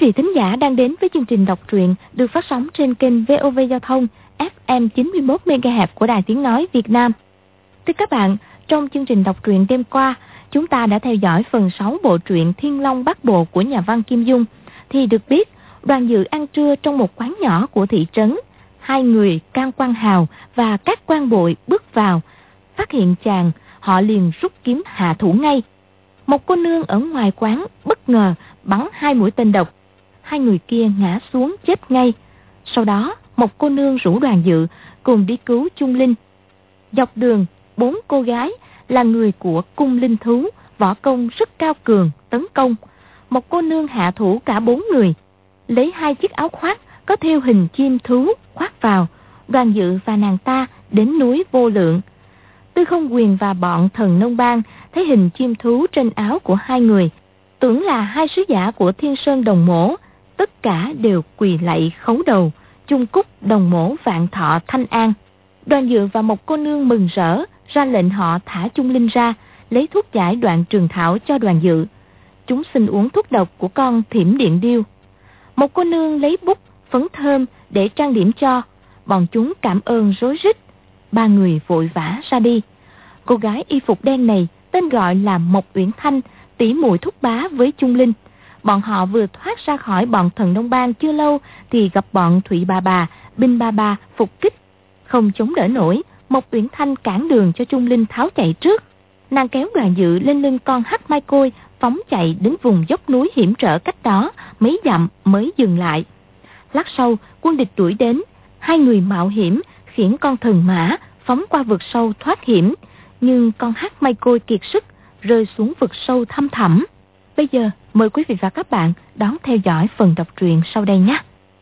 vị thính giả đang đến với chương trình đọc truyện được phát sóng trên kênh VOV Giao thông FM 91 MHz của Đài Tiếng nói Việt Nam. Thưa các bạn, trong chương trình đọc truyện đêm qua, chúng ta đã theo dõi phần 6 bộ truyện Thiên Long Bát Bộ của nhà văn Kim Dung. Thì được biết, Đoàn Dự ăn trưa trong một quán nhỏ của thị trấn. Hai người Can Quan Hào và các quan bội bước vào, phát hiện chàng, họ liền rút kiếm hạ thủ ngay. Một cô nương ở ngoài quán bất ngờ bắn 2 mũi tên độc. 2 người kia ngã xuống chết ngay. Sau đó, một cô nương rủ Đoàn Dự cùng đi cứu Chung Linh. Dọc đường, 4 cô gái là người của cung linh thú, võ công rất cao cường, tấn công. Một cô nương hạ thủ cả 4 người, lấy 2 chiếc áo khoác có thêu hình chim thú khoác vào. Đoàn Dự và nàng ta đến núi Vô Lượng. Tư Không Quyền và bọn Thần Nông Bang thấy hình chim thú trên áo của 2 người, tưởng là 2 sứ giả của Thiên Sơn Đồng Mổ, tất cả đều quỳ lạy khấu đầu, chung cúc Đồng Mổ vạn thọ thanh an. Đoàn Dự và một cô nương mừng rỡ ra lệnh họ thả Chung Linh ra, lấy thuốc giải Đoạn Trường Thảo cho Đoàn Dự. Chúng xin uống thuốc độc của con Thiểm Điện Điêu. Một cô nương lấy bút phấn thơm để trang điểm cho. Bọn chúng cảm ơn rối rít. 3 người vội vã ra đi. Cô gái y phục đen này tên gọi là Mộc Uyển Thanh, tỷ muội thúc bá với Chung Linh. Bọn họ vừa thoát ra khỏi bọn Thần Nông Bang chưa lâu thì gặp bọn Thụy Bà, Binh Bà phục kích. Không chống đỡ nổi, Mộc Uyển Thanh cản đường cho Chung Linh tháo chạy trước. Nàng kéo Đoàn Dự lên lưng con hắc mai côi, phóng chạy đến vùng dốc núi hiểm trở cách đó mấy dặm mới dừng lại. Lát sau, quân địch đuổi đến. 2 người mạo hiểm khiển con thần mã phóng qua vực sâu thoát hiểm, nhưng con hắc mai côi kiệt sức, rơi xuống vực sâu thăm thẳm. Bây giờ mời quý vị và các bạn đón theo dõi phần đọc truyện sau đây nhé.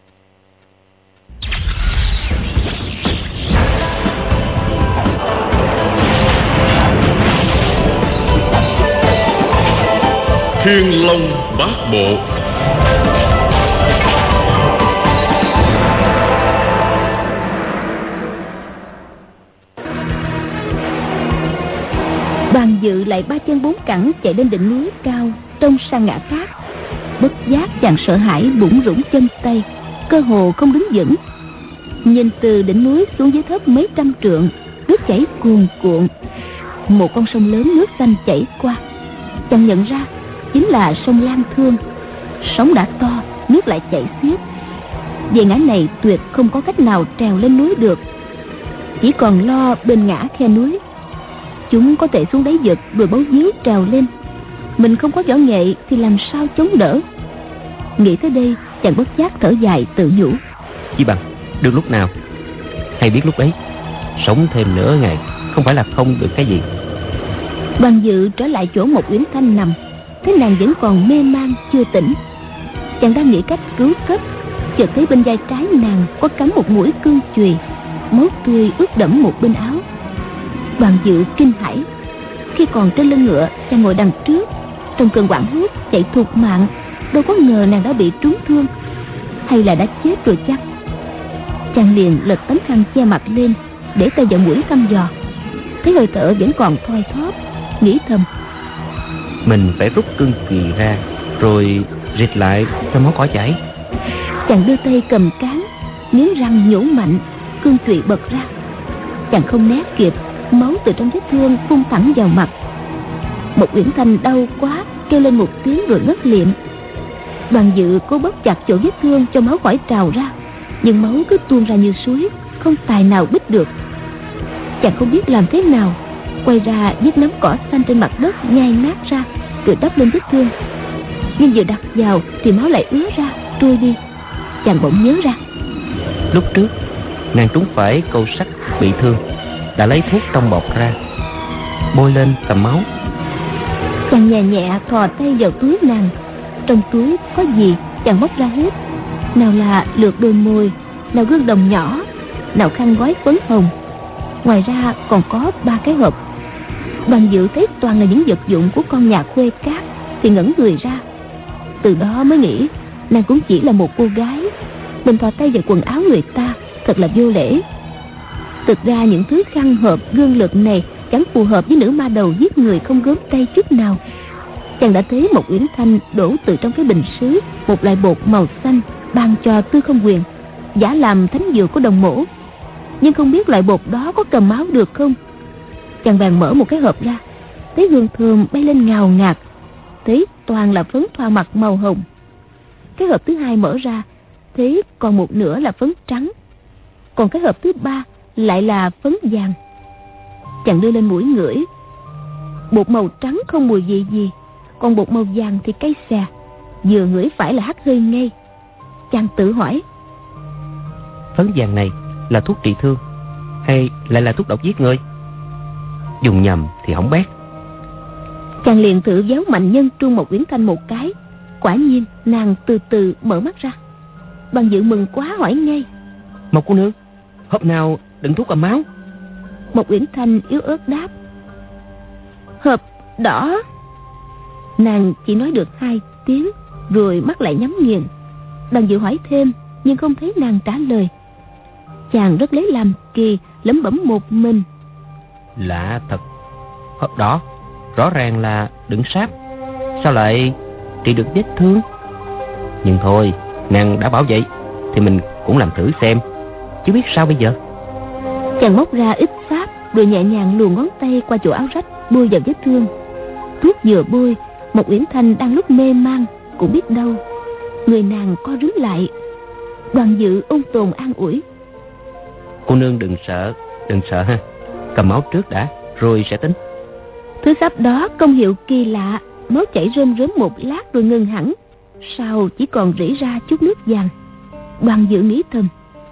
Thiên Long Bát Bộ. Đoàn Dự lại 3 chân 4 cẳng chạy lên đỉnh núi cao, trông sang ngã khác. Bất giác chàng sợ hãi bủn rủn chân tay, cơ hồ không đứng vững. Nhìn từ đỉnh núi xuống dưới thớt mấy trăm trượng, nước chảy cuồn cuộn. Một con sông lớn nước xanh chảy qua, chàng nhận ra chính là sông Lan Thương. Sóng đã to, nước lại chảy xiết. Về ngã này tuyệt không có cách nào trèo lên núi được, chỉ còn lo bên ngã khe núi. Chúng có thể xuống đáy vực rồi bấu víu trèo lên. Mình không có võ nghệ thì làm sao chống đỡ. Nghĩ tới đây, chàng bất giác thở dài tự nhủ: Chỉ bằng được lúc nào hay biết lúc ấy. Sống thêm nửa ngày không phải là không được cái gì. Đoàn Dự trở lại chỗ Mộc Uyển Thanh nằm, thấy nàng vẫn còn mê man chưa tỉnh. Chàng đang nghĩ cách cứu cấp, chợt thấy bên vai trái nàng có cắm một mũi cương chùy, máu tươi ướt đẫm một bên áo. Đoàn Dự kinh hãi. Khi còn trên lưng ngựa, chàng ngồi đằng trước, trong cơn hoảng hốt chạy thục mạng, đâu có ngờ nàng đã bị trúng thương, hay là đã chết rồi chăng? Chàng liền lật tấm khăn che mặt lên, để tay vào mũi thăm dò. Thấy hơi thở vẫn còn thoi thóp, nghĩ thầm: Mình phải rút cương chùy ra, rồi rịt lại cho máu khỏi chảy. Chàng đưa tay cầm cán, nghiến răng nhổ mạnh, cương chùy bật ra. Chàng không né kịp, máu từ trong vết thương phun thẳng vào mặt. Một Uyển Thanh đau quá, kêu lên một tiếng rồi ngất liệm. Đoàn Dự cố bóp chặt chỗ vết thương cho máu khỏi trào ra, nhưng máu cứ tuôn ra như suối, không tài nào bít được. Chàng không biết làm thế nào, quay ra nhấc nắm cỏ xanh trên mặt đất nhai nát ra, rồi đắp lên vết thương. Nhưng vừa đặt vào thì máu lại ứa ra, trôi đi. Chàng bỗng nhớ ra, lúc trước nàng trúng phải câu sắt bị thương, đã lấy thuốc trong bọc ra, bôi lên cầm máu. Chàng nhẹ nhẹ thò tay vào túi nàng. Trong túi có gì chàng móc ra hết. Nào là lược đôi môi, nào gương đồng nhỏ, nào khăn gói phấn hồng. Ngoài ra còn có 3 cái hộp. Đoàn Dự thấy toàn là những vật dụng của con nhà khuê cát thì ngẩn người ra. Từ đó mới nghĩ nàng cũng chỉ là một cô gái, mình thò tay vào quần áo người ta thật là vô lễ. Thực ra những thứ khăn hộp gương lực này chẳng phù hợp với nữ ma đầu giết người không gớm tay chút nào. chàng đã thấy Mộc Uyển Thanh đổ từ trong cái bình sứ một loại bột màu xanh ban cho Tư Không Huyền, giả làm thánh dược của Đồng Mỗ. Nhưng không biết loại bột đó có cầm máu được không. Chàng bèn mở một cái hộp ra, thấy hương thơm bay lên ngào ngạt, thấy toàn là phấn thoa mặt màu hồng. Cái hộp thứ hai mở ra, thấy còn một nửa là phấn trắng, còn cái hộp thứ ba lại là phấn vàng. Chàng đưa lên mũi ngửi, bột màu trắng không mùi vị gì, còn bột màu vàng thì cay xè, vừa ngửi phải là hắt hơi ngay. Chàng tự hỏi, phấn vàng này là thuốc trị thương hay lại là thuốc độc giết người? Dùng nhầm thì hỏng bét. Chàng liền thử véo mạnh nhân trung Mộc Uyển Thanh một cái. Quả nhiên nàng từ từ mở mắt ra. Đoàn Dự mừng quá hỏi ngay, Mộc cô nương, hộp nào đựng thuốc cầm máu? Mộc Uyển Thanh yếu ớt đáp, hộp đỏ. Nàng chỉ nói được 2 tiếng rồi mắt lại nhắm nghiền. Đoàn Dự hỏi thêm nhưng không thấy nàng trả lời. Chàng rất lấy làm kỳ, lẩm bẩm một mình, Lạ thật, hộp đỏ rõ ràng là đựng sáp, sao lại trị được vết thương? Nhưng thôi, nàng đã bảo vậy thì mình cũng làm thử xem, chứ biết sao bây giờ. Chàng móc ra ít sáp rồi nhẹ nhàng luồn ngón tay qua chỗ áo rách bôi vào vết thương. Thuốc vừa bôi, Mộc Uyển Thanh đang lúc mê man cũng biết đâu, người nàng co rúm lại. Đoàn Dự ôn tồn an ủi, Cô nương đừng sợ ha, cầm máu trước đã rồi sẽ tính. Thứ sáp đó công hiệu kỳ lạ, máu chảy rơm rớm một lát rồi ngừng hẳn, sau chỉ còn rỉ ra chút nước vàng. Đoàn Dự nghĩ thầm,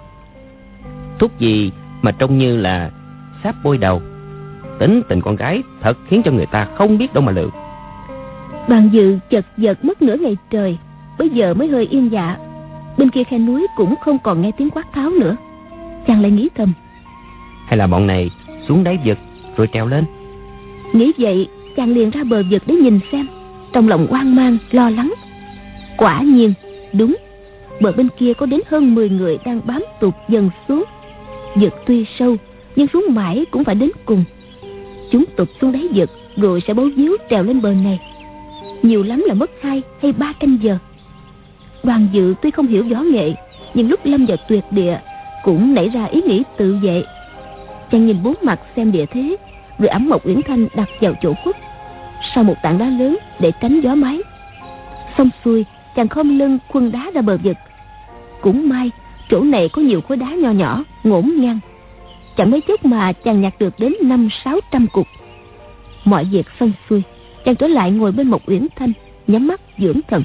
Thuốc gì mà trông như là sáp bôi đầu, tính tình con gái thật khiến cho người ta không biết đâu mà lựa. Đoàn Dự chật vật mất nửa ngày trời, bây giờ mới hơi yên dạ. Bên kia khe núi cũng không còn nghe tiếng quát tháo nữa. Chàng lại nghĩ thầm, Hay là bọn này xuống đáy vực rồi trèo lên? Nghĩ vậy, chàng liền ra bờ vực để nhìn xem, trong lòng hoang mang lo lắng. Quả nhiên đúng, bờ bên kia có đến hơn 10 người đang bám tụt dần xuống. Vực tuy sâu nhưng xuống mãi cũng phải đến cùng. Chúng tụt xuống đáy vực rồi sẽ bấu víu trèo lên bờ này, nhiều lắm là mất 2 hay 3 canh giờ. Đoàn Dự tuy không hiểu võ nghệ, nhưng lúc lâm vào tuyệt địa cũng nảy ra ý nghĩ tự vệ. Chàng nhìn bốn mặt xem địa thế, rồi ẵm Mộc Uyển Thanh đặt vào chỗ khuất sau một tảng đá lớn để tránh gió máy. Xong xuôi, chàng khom lưng khuân đá ra bờ vực. Cũng may chỗ này có nhiều khối đá nho nhỏ ngổn ngang, chẳng mấy chốc mà chàng nhặt được đến 500-600 cục. Mọi việc xong xuôi, chàng trở lại ngồi bên Mộc Uyển Thanh, nhắm mắt dưỡng thần.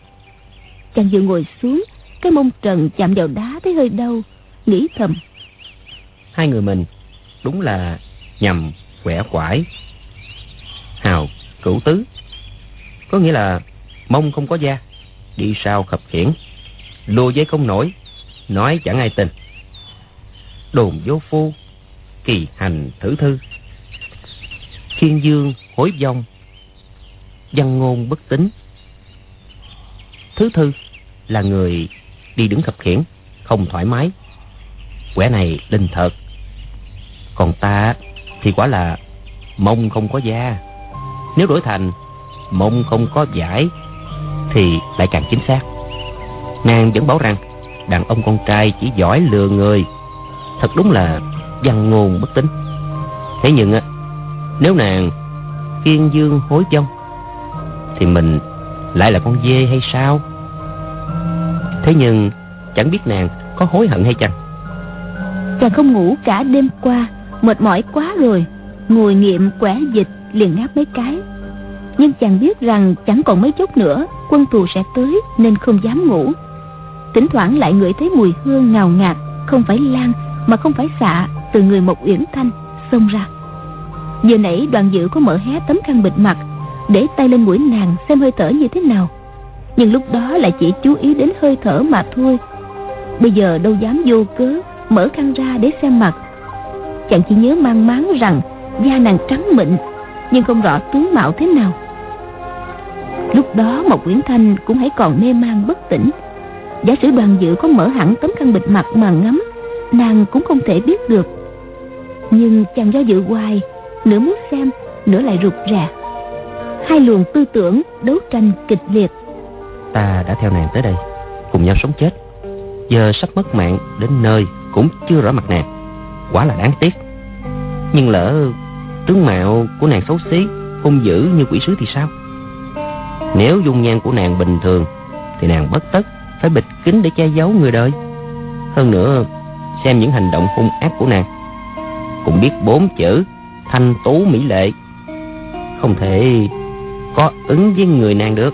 Chàng vừa ngồi xuống, cái mông trần chạm vào đá thấy hơi đau, nghĩ thầm, Hai người mình đúng là nhằm quẻ quải, hào cửu tứ, có nghĩa là mông không có da, đi sau khập khiễng, lùa dây không nổi, nói chẳng ai tin. Đồn vô phu, kỳ hành thử thư, thiên dương hối vong, văn ngôn bất tín. Thứ thư là người đi đứng khập khiễng, không thoải mái, quẻ này linh thật. Còn ta thì quả là mông không có da. Nếu đổi thành mông không có vải thì lại càng chính xác. Nàng vẫn bảo rằng đàn ông con trai chỉ giỏi lừa người, thật đúng là văn ngôn bất tín. Thế nhưng á, nếu nàng kiên dương hối vong thì mình lại là con dê hay sao? Thế nhưng chẳng biết nàng có hối hận hay chăng. Chàng không ngủ cả đêm qua, mệt mỏi quá rồi, ngồi nghiệm quẻ dịch liền ngáp mấy cái. Nhưng chàng biết rằng chẳng còn mấy chốc nữa quân thù sẽ tới, nên không dám ngủ. Thỉnh thoảng lại ngửi thấy mùi hương ngào ngạt, không phải lan mà không phải xạ, từ người Mộc Uyển Thanh xông ra. Vừa nãy Đoàn Dự có mở hé tấm khăn bịt mặt, để tay lên mũi nàng xem hơi thở như thế nào, nhưng lúc đó lại chỉ chú ý đến hơi thở mà thôi. Bây giờ đâu dám vô cớ mở khăn ra để xem mặt. Chàng chỉ nhớ mang máng rằng da nàng trắng mịn, nhưng không rõ tướng mạo thế nào. Lúc đó Mộc Uyển Thanh cũng hãy còn mê man bất tỉnh. Giả sử Đoàn Dự có mở hẳn tấm khăn bịt mặt mà ngắm, nàng cũng không thể biết được. Nhưng chàng do dự hoài, nửa muốn xem, nửa lại rụt rè. Hai luồng tư tưởng đấu tranh kịch liệt. Ta đã theo nàng tới đây, cùng nhau sống chết, giờ sắp mất mạng đến nơi cũng chưa rõ mặt nàng, quả là đáng tiếc. Nhưng lỡ tướng mạo của nàng xấu xí, hung dữ như quỷ sứ thì sao? Nếu dung nhan của nàng bình thường thì nàng bất tất phải bịt kín để che giấu người đời. Hơn nữa, xem những hành động hung ác của nàng, cũng biết 4 chữ thanh tú mỹ lệ, không thể có ứng với người nàng được.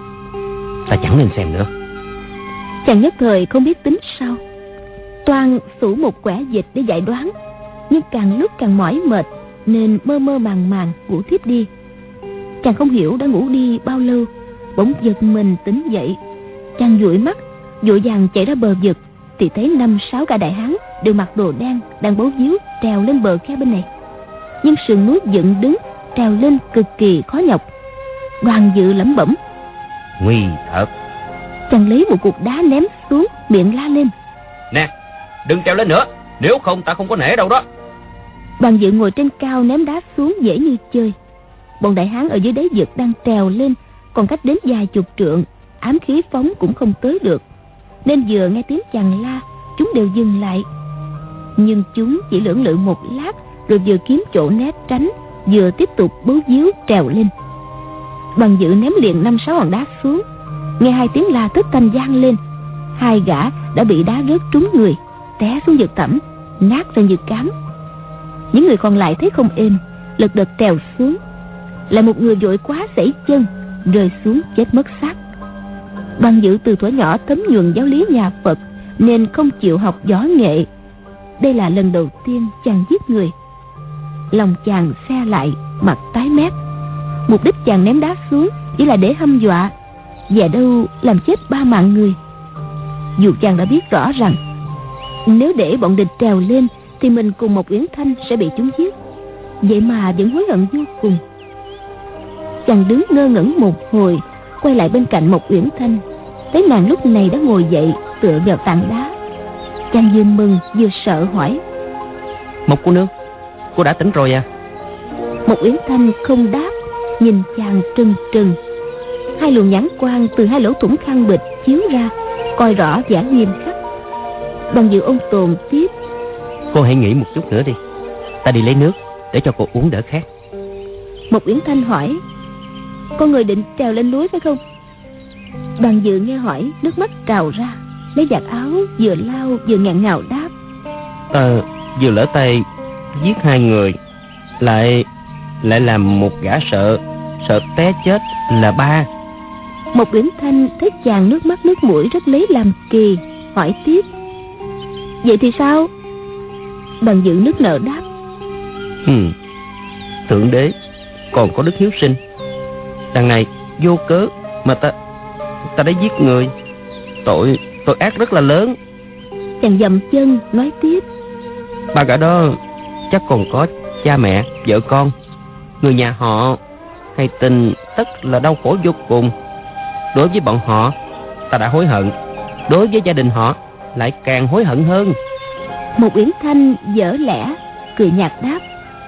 Ta chẳng nên xem nữa. Chàng nhất thời không biết tính sao, toan xủ một quẻ dịch để giải đoán, nhưng càng lúc càng mỏi mệt nên mơ mơ màng màng ngủ thiếp đi. Chàng không hiểu đã ngủ đi bao lâu, bỗng giật mình tỉnh dậy. Chàng dụi mắt, vội vàng chạy ra bờ vực, thì thấy 5-6 gã đại hán đều mặc đồ đen đang bấu víu trèo lên bờ khe bên này. Nhưng sườn núi dựng đứng, trèo lên cực kỳ khó nhọc. Đoàn Dự lẩm bẩm: Nguy thật. Chàng lấy một cục đá ném xuống, miệng la lên: Nè, đừng trèo lên nữa, nếu không ta không có nể đâu đó. Đoàn Dự ngồi trên cao ném đá xuống dễ như chơi. Bọn đại hán ở dưới đáy vực đang trèo lên, còn cách đến vài chục trượng, ám khí phóng cũng không tới được, nên vừa nghe tiếng chàng la, chúng đều dừng lại. Nhưng chúng chỉ lưỡng lự một lát, rồi vừa kiếm chỗ né tránh, vừa tiếp tục bấu víu trèo lên. Đoàn Dự ném liền 5-6 hòn đá xuống. Nghe 2 tiếng la thất thanh vang lên, 2 gã đã bị đá rớt trúng người, té xuống vực thẳm, nát ra như cám. Những người còn lại thấy không êm, lật đật trèo xuống. Lại một người vội quá sẩy chân, rơi xuống chết mất xác. Đoàn Dự từ thuở nhỏ thấm nhuần giáo lý nhà Phật, nên không chịu học võ nghệ. Đây là lần đầu tiên chàng giết người. Lòng chàng xe lại, mặt tái mét. Mục đích chàng ném đá xuống chỉ là để hăm dọa, về đâu làm chết 3 mạng người. Dù chàng đã biết rõ rằng nếu để bọn địch trèo lên thì mình cùng Mộc Uyển Thanh sẽ bị chúng giết, vậy mà vẫn hối hận vô cùng. Chàng đứng ngơ ngẩn một hồi, quay lại bên cạnh Mộc Uyển Thanh, thấy nàng lúc này đã ngồi dậy tựa vào tảng đá. Chàng vừa mừng vừa sợ hỏi: Mộc cô nương, cô đã tỉnh rồi à? Mộc Uyển Thanh không đáp, nhìn chàng trừng trừng. 2 luồng nhãn quang từ 2 lỗ thủng khăn bịch chiếu ra, coi rõ vẻ nghiêm khắc. Đoàn Dự ôn tồn tiếp: Cô hãy nghỉ một chút nữa đi, ta đi lấy nước để cho cô uống đỡ khát. Mộc Uyển Thanh hỏi: Con người định trèo lên núi phải không? Đoàn Dự nghe hỏi, nước mắt trào ra, lấy vạt áo vừa lau vừa nghẹn ngào đáp: Vừa lỡ tay giết 2 người, lại làm một gã sợ té chết là 3. Mộc Uyển Thanh thấy chàng nước mắt nước mũi rất lấy làm kỳ, hỏi tiếp: Vậy thì sao? Đoàn Dự nức nở đáp: Thượng đế còn có đức hiếu sinh, đằng này vô cớ mà ta đã giết người, tội ác rất là lớn. Chàng dậm chân nói tiếp: 3 gã đó chắc còn có cha mẹ, vợ con, người nhà họ hay tin tất là đau khổ vô cùng. Đối với bọn họ ta đã hối hận, đối với gia đình họ lại càng hối hận hơn. Mộc Uyển Thanh dở lẽ cười nhạt đáp: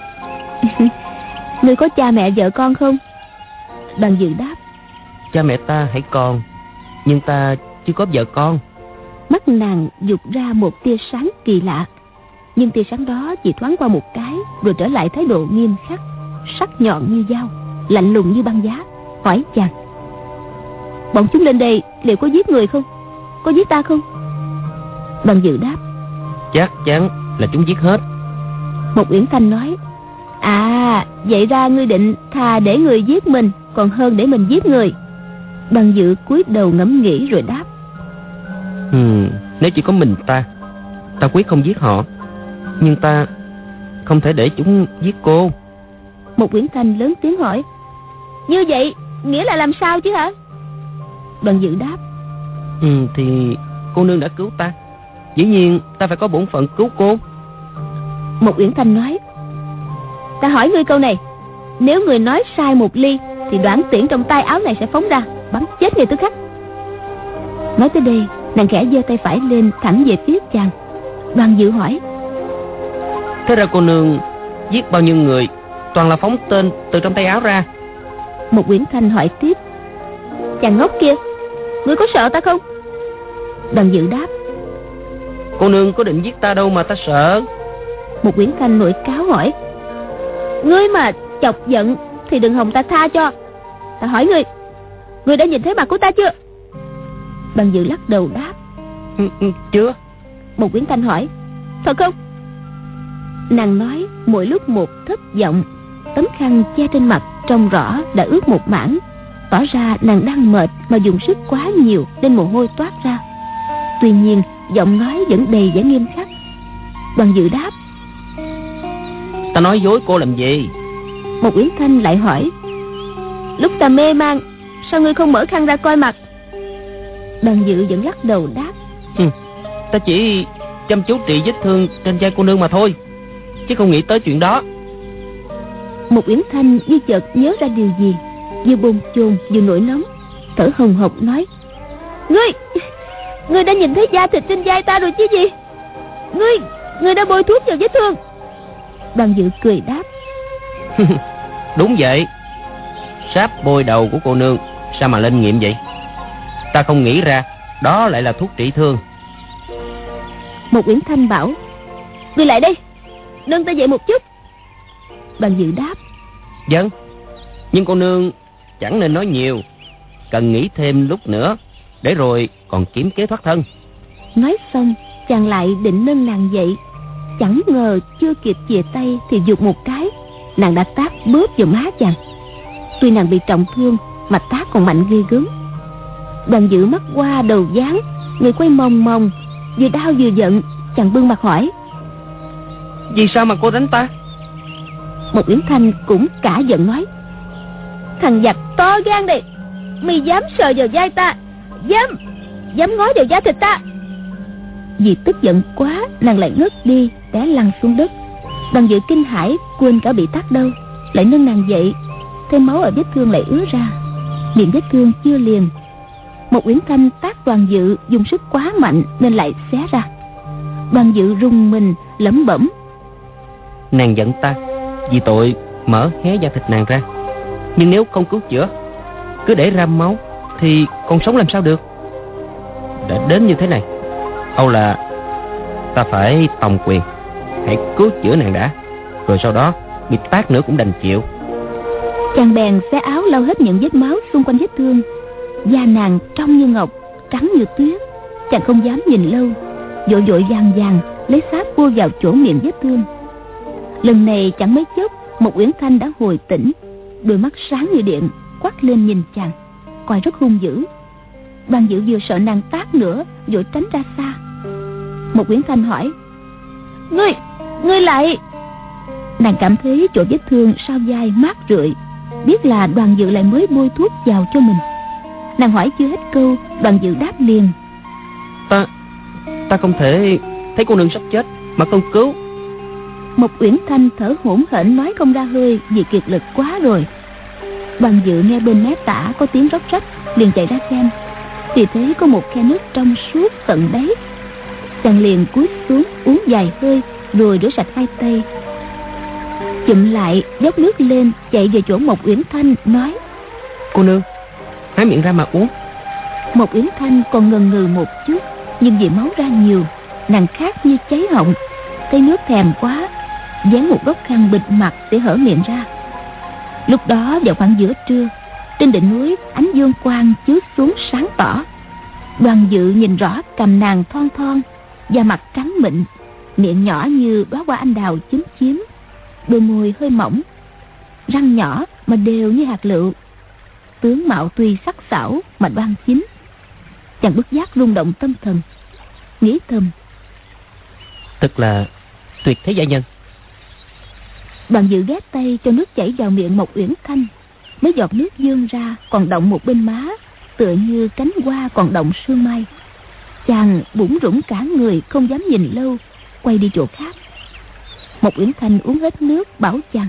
Ngươi có cha mẹ vợ con không? Đoàn Dự đáp: Cha mẹ ta hãy còn, nhưng ta chưa có vợ con. Mắt nàng dục ra một tia sáng kỳ lạ, nhưng tia sáng đó chỉ thoáng qua một cái, rồi trở lại thái độ nghiêm khắc, sắc nhọn như dao, lạnh lùng như băng giá, hỏi chàng: Bọn chúng lên đây liệu có giết người không? Có giết ta không? Đoàn Dự đáp: Chắc chắn là chúng giết hết. Mộc Uyển Thanh nói: À, vậy ra ngươi định thà để người giết mình còn hơn để mình giết người. Đoàn Dự cúi đầu ngẫm nghĩ rồi đáp: Nếu chỉ có mình ta quyết không giết họ, nhưng ta không thể để chúng giết cô. Mộc Uyển Thanh lớn tiếng hỏi: Như vậy nghĩa là làm sao chứ hả? Đoàn Dự đáp: Thì cô nương đã cứu ta, dĩ nhiên ta phải có bổn phận cứu cô. Mộc Uyển Thanh nói: Ta hỏi ngươi câu này, nếu người nói sai một ly thì đoạn tiễn trong tay áo này sẽ phóng ra, bắn chết người tức khắc. Nói tới đây, nàng khẽ giơ tay phải lên thẳng về phía chàng. Đoàn Dự hỏi: Thế ra cô nương giết bao nhiêu người toàn là phóng tên từ trong tay áo ra? Một Uyển Thanh hỏi tiếp: Chàng ngốc kia, ngươi có sợ ta không? Đoàn Dự đáp: Cô nương có định giết ta đâu mà ta sợ. Một Uyển Thanh nổi cáo hỏi: Ngươi mà chọc giận thì đừng hòng ta tha cho. Ta hỏi ngươi đã nhìn thấy mặt của ta chưa? Đoàn Dự lắc đầu đáp: Chưa. Một Uyển Thanh hỏi: Thật không? Nàng nói mỗi lúc một thất vọng. Tấm khăn che trên mặt trông rõ đã ướt một mảng, tỏ ra nàng đang mệt mà dùng sức quá nhiều nên mồ hôi toát ra. Tuy nhiên giọng nói vẫn đầy vẻ nghiêm khắc. Đoàn Dự đáp: Ta nói dối cô làm gì? Một Uyển Thanh lại hỏi: Lúc ta mê man, sao ngươi không mở khăn ra coi mặt? Đoàn Dự vẫn lắc đầu đáp: Ta chỉ chăm chú trị vết thương trên vai cô nương mà thôi, chứ không nghĩ tới chuyện đó. Một Uyển Thanh như chợt nhớ ra điều gì, vừa bồn chồn vừa nổi nóng, thở hồng hộc nói: Ngươi đã nhìn thấy da thịt trên vai ta rồi chứ gì? Ngươi đã bôi thuốc vào vết thương. Đoàn Dự cười đáp: Đúng vậy. Sáp bôi đầu của cô nương sao mà linh nghiệm vậy? Ta không nghĩ ra đó lại là thuốc trị thương. Một Uyển Thanh bảo: Ngươi lại đây, nâng ta dậy một chút. Đoàn Dự đáp: Vâng. Nhưng cô nương chẳng nên nói nhiều, cần nghĩ thêm lúc nữa, để rồi còn kiếm kế thoát thân. Nói xong chàng lại định nâng nàng dậy, chẳng ngờ chưa kịp chìa tay thì giục một cái, nàng đã tát bóp vào má chàng. Tuy nàng bị trọng thương mà tát còn mạnh ghê gớm. Đoàn Dự mắt qua đầu váng, người quay mòng mòng, vừa đau vừa giận. Chàng bưng mặt hỏi: Vì sao mà cô đánh ta? Một Uyển Thanh cũng cả giận nói: Thằng giặc to gan đây, mày dám sờ vào vai ta, dám ngó vào da thịt ta. Vì tức giận quá, nàng lại ngất đi, té lăn xuống đất. Đoàn Dự kinh hãi quên cả bị tát đau, lại nâng nàng dậy, thêm máu ở vết thương lại ứa ra, miệng vết thương chưa liền. Một Uyển Thanh tát Đoàn Dự dùng sức quá mạnh nên lại xé ra. Đoàn Dự rùng mình lẩm bẩm: Nàng giận ta vì tội mở hé da thịt nàng ra, nhưng nếu không cứu chữa, cứ để ra máu thì còn sống làm sao được. Đã đến như thế này, âu là ta phải tòng quyền. Hãy cứu chữa nàng đã, rồi sau đó bị tát nữa cũng đành chịu. Chàng bèn xé áo lau hết những vết máu xung quanh vết thương. Da nàng trong như ngọc, trắng như tuyết. Chàng không dám nhìn lâu, vội vội vàng vàng lấy sáp bôi vào chỗ miệng vết thương. Lần này chẳng mấy chốc Một Uyển Thanh đã hồi tỉnh, đôi mắt sáng như điện quắc lên nhìn chàng, coi rất hung dữ. Đoàn Dự vừa sợ nàng tát nữa, vội tránh ra xa. Một Uyển Thanh hỏi: Ngươi lại? Nàng cảm thấy chỗ vết thương sau vai mát rượi, biết là Đoàn Dự lại mới bôi thuốc vào cho mình. Nàng hỏi chưa hết câu, Đoàn Dự đáp liền: Ta không thể thấy cô nương sắp chết mà không cứu. Một Uyển Thanh thở hổn hển nói không ra hơi vì kiệt lực quá rồi. Đoàn Dự nghe bên mé tả có tiếng róc rách, liền chạy ra xem, thì thấy có một khe nước trong suốt tận đáy. Chàng liền cúi xuống uống vài hơi rồi rửa sạch hai tay, chụm lại dốc nước lên, chạy về chỗ Một Uyển Thanh nói: Cô nương, há miệng ra mà uống. Một Uyển Thanh còn ngần ngừ một chút, nhưng vì máu ra nhiều, nàng khát như cháy họng, thấy nước thèm quá, dán một góc khăn bịt mặt để hở miệng ra. Lúc đó vào khoảng giữa trưa, trên đỉnh núi ánh dương quang chiếu xuống sáng tỏ. Đoàn Dự nhìn rõ cằm nàng thon thon, da mặt trắng mịn, miệng nhỏ như đóa hoa anh đào chúm chím, đôi môi hơi mỏng, răng nhỏ mà đều như hạt lựu. Tướng mạo tuy sắc sảo mà đoan chính. Chàng bất giác rung động tâm thần, nghĩ thầm: Thật là tuyệt thế gia nhân. Đoàn Dự ghét tay cho nước chảy vào miệng Một Uyển Thanh. Mấy giọt nước vươn ra còn động một bên má, tựa như cánh hoa còn động sương mai. Chàng bủn rủn cả người, không dám nhìn lâu, quay đi chỗ khác. Một Uyển Thanh uống hết nước bảo chàng: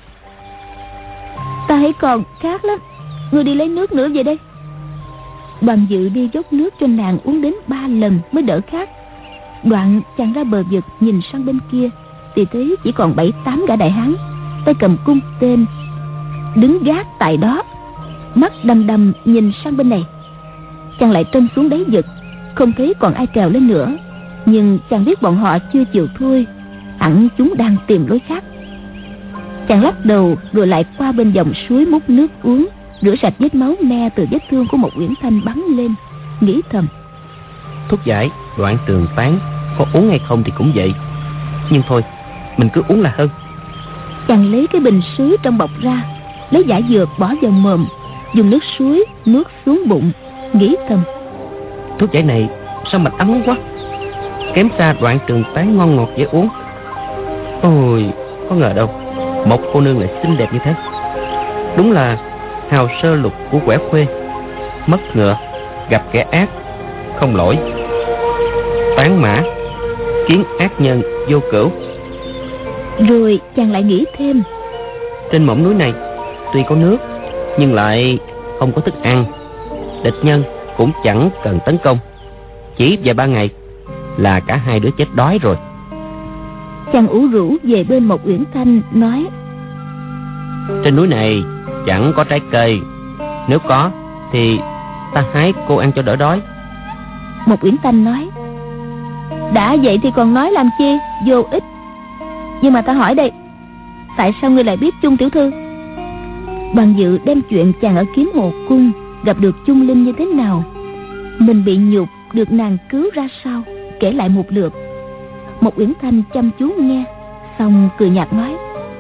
Ta hãy còn khát lắm, ngươi đi lấy nước nữa về đây. Đoàn Dự đi dốc nước cho nàng uống đến 3 lần mới đỡ khát. Đoạn chàng ra bờ vực nhìn sang bên kia, thì thấy chỉ còn 7-8 gã đại hán, tay cầm cung tên, đứng gác tại đó. mắt đăm đăm nhìn sang bên này. Chàng lại trông xuống đáy vực, không thấy còn ai trèo lên nữa. Nhưng chàng biết bọn họ chưa chịu thôi, hẳn chúng đang tìm lối khác. Chàng lắc đầu rồi lại qua bên dòng suối múc nước uống, rửa sạch vết máu me từ vết thương của Mộc Uyển Thanh bắn lên, nghĩ thầm: thuốc giải Đoạn Tường Tán có uống hay không thì cũng vậy, nhưng thôi mình cứ uống là hơn. Chàng lấy cái bình sứ trong bọc ra, lấy giả dược bỏ vào mồm, dùng nước suối nuốt xuống bụng, nghĩ thầm: thuốc giải này sao mạch ấm quá, kém xa Đoạn Tường Tán ngon ngọt dễ uống. Ôi, có ngờ đâu một cô nương lại xinh đẹp như thế. Đúng là hào sơ lục của quẻ khuê, mất ngựa gặp kẻ ác không lỗi, tán mã kiến ác nhân vô cửu. Rồi chàng lại nghĩ thêm: trên mỏm núi này tuy có nước nhưng lại không có thức ăn, địch nhân cũng chẳng cần tấn công, chỉ vài ba ngày là cả hai đứa chết đói rồi. Chàng ủ rũ về bên Mộc Uyển Thanh nói: trên núi này chẳng có trái cây, nếu có thì ta hái cô ăn cho đỡ đói. Mộc Uyển Thanh nói: đã vậy thì còn nói làm chi, vô ích. Nhưng mà ta hỏi đây, tại sao ngươi lại biết Chung tiểu thư? Đoàn Dự đem chuyện chàng ở Kiếm Hồ Cung gặp được Chung Linh như thế nào, mình bị nhục được nàng cứu ra sao, kể lại một lượt. Mộc Uyển Thanh chăm chú nghe, xong cười nhạt nói: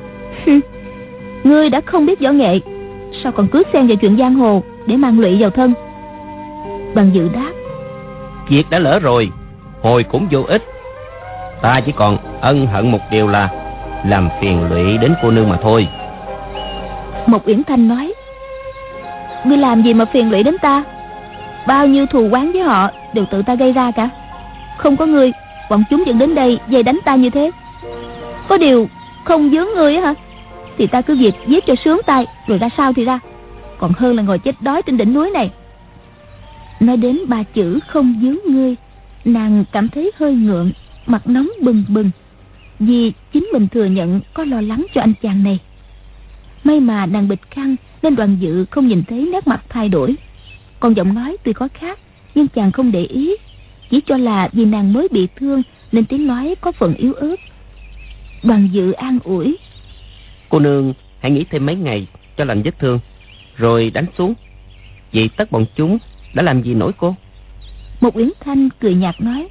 ngươi đã không biết võ nghệ, sao còn cứ xen vào chuyện giang hồ để mang lụy vào thân? Đoàn Dự đáp: việc đã lỡ rồi, hồi cũng vô ích. Ta chỉ còn ân hận một điều là làm phiền lụy đến cô nương mà thôi. Mộc Uyển Thanh nói: ngươi làm gì mà phiền lụy đến ta? Bao nhiêu thù oán với họ đều tự ta gây ra cả. Không có ngươi, bọn chúng vẫn đến đây dây đánh ta như thế. Có điều không vướng ngươi á hả, thì ta cứ việc giết cho sướng tay, rồi ra sao thì ra, còn hơn là ngồi chết đói trên đỉnh núi này. Nói đến ba chữ không vướng ngươi, nàng cảm thấy hơi ngượng, mặt nóng bừng bừng, vì chính mình thừa nhận có lo lắng cho anh chàng này. May mà nàng bịt khăn nên Đoàn Dự không nhìn thấy nét mặt thay đổi. Còn giọng nói tuy có khác, nhưng chàng không để ý, chỉ cho là vì nàng mới bị thương nên tiếng nói có phần yếu ớt. Đoàn Dự an ủi: cô nương hãy nghỉ thêm mấy ngày cho lành vết thương, rồi đánh xuống. Vậy tất bọn chúng đã làm gì nổi cô? Mộc Uyển Thanh cười nhạt nói: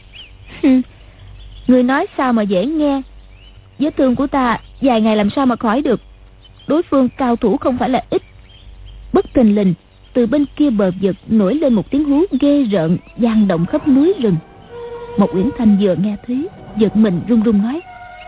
người nói sao mà dễ nghe. Vết thương của ta vài ngày làm sao mà khỏi được. Đối phương cao thủ không phải là ít. Bất thình lình từ bên kia bờ vực nổi lên một tiếng hú ghê rợn, vang động khắp núi rừng. Mộc Uyển Thanh vừa nghe thấy, giật mình run run nói: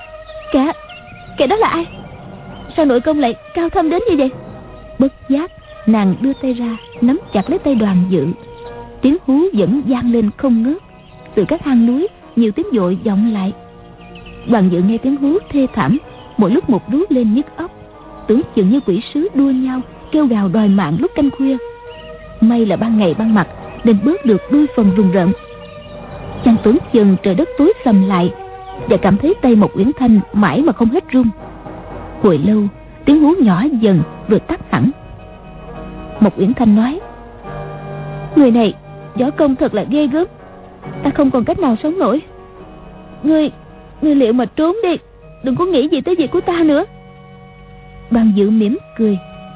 kẻ đó là ai? Sao nội công lại cao thâm đến như vậy? Bất giác nàng đưa tay ra nắm chặt lấy tay Đoàn Dự. Tiếng hú vẫn vang lên không ngớt. Từ các hang núi nhiều tiếng dội vọng lại. Đoàn Dự nghe tiếng hú thê thảm, mỗi lúc một rú lên nhức óc, tưởng chừng như quỷ sứ đua nhau kêu gào đòi mạng lúc canh khuya. May là ban ngày ban mặt nên bớt được đôi phần rùng rợn. Chàng tưởng chừng trời đất tối sầm lại, và cảm thấy tay Mộc Uyển Thanh mãi mà không hết run. Hồi lâu tiếng hú nhỏ dần rồi tắt hẳn. Mộc Uyển Thanh nói: người này võ công thật là ghê gớm, ta không còn cách nào sống nổi. Ngươi liệu mà trốn đi, đừng có nghĩ gì tới việc của ta nữa. Đoàn Dự mỉm cười: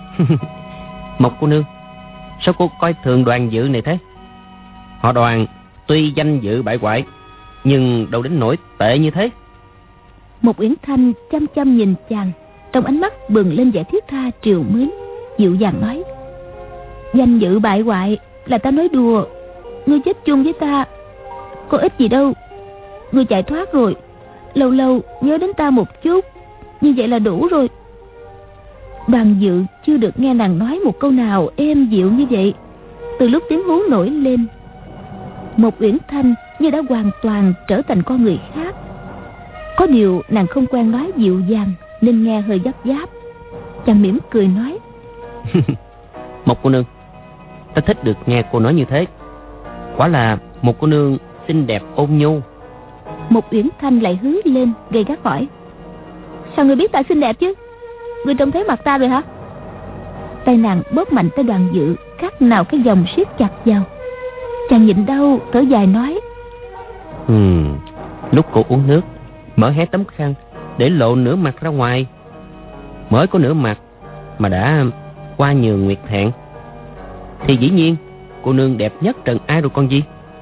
Mộc cô nương, sao cô coi thường Đoàn Dự này thế? Họ Đoàn tuy danh dự bại hoại, nhưng đâu đến nỗi tệ như thế. Mộc Uyển Thanh chăm chăm nhìn chàng, trong ánh mắt bừng lên vẻ thiết tha trìu mến, dịu dàng nói: danh dự bại hoại là ta nói đùa. Ngươi chết chung với ta có ích gì đâu. Ngươi chạy thoát rồi, lâu lâu nhớ đến ta một chút, như vậy là đủ rồi. Đoàn Dự chưa được nghe nàng nói một câu nào êm dịu như vậy. Từ lúc tiếng hú nổi lên, Mộc Uyển Thanh như đã hoàn toàn trở thành con người khác. Có điều nàng không quen nói dịu dàng nên nghe hơi gấp gáp. Chàng mỉm cười nói: Mộc cô nương, ta thích được nghe cô nói như thế. Quả là một cô nương xinh đẹp ôn nhu. Mộc Uyển Thanh lại hứ lên gay gắt hỏi: sao ngươi biết ta xinh đẹp chứ? Ngươi trông thấy mặt ta rồi hả? Tay nàng bóp mạnh tới Đoàn Dự, khác nào cái vòng siết chặt vào. Chàng nhịn đau thở dài nói: Lúc cô uống nước, mở hé tấm khăn để lộ nửa mặt ra ngoài. Mới có nửa mặt mà đã qua nhường nguyệt hạn, thì dĩ nhiên cô nương đẹp nhất trần ai rồi con gì.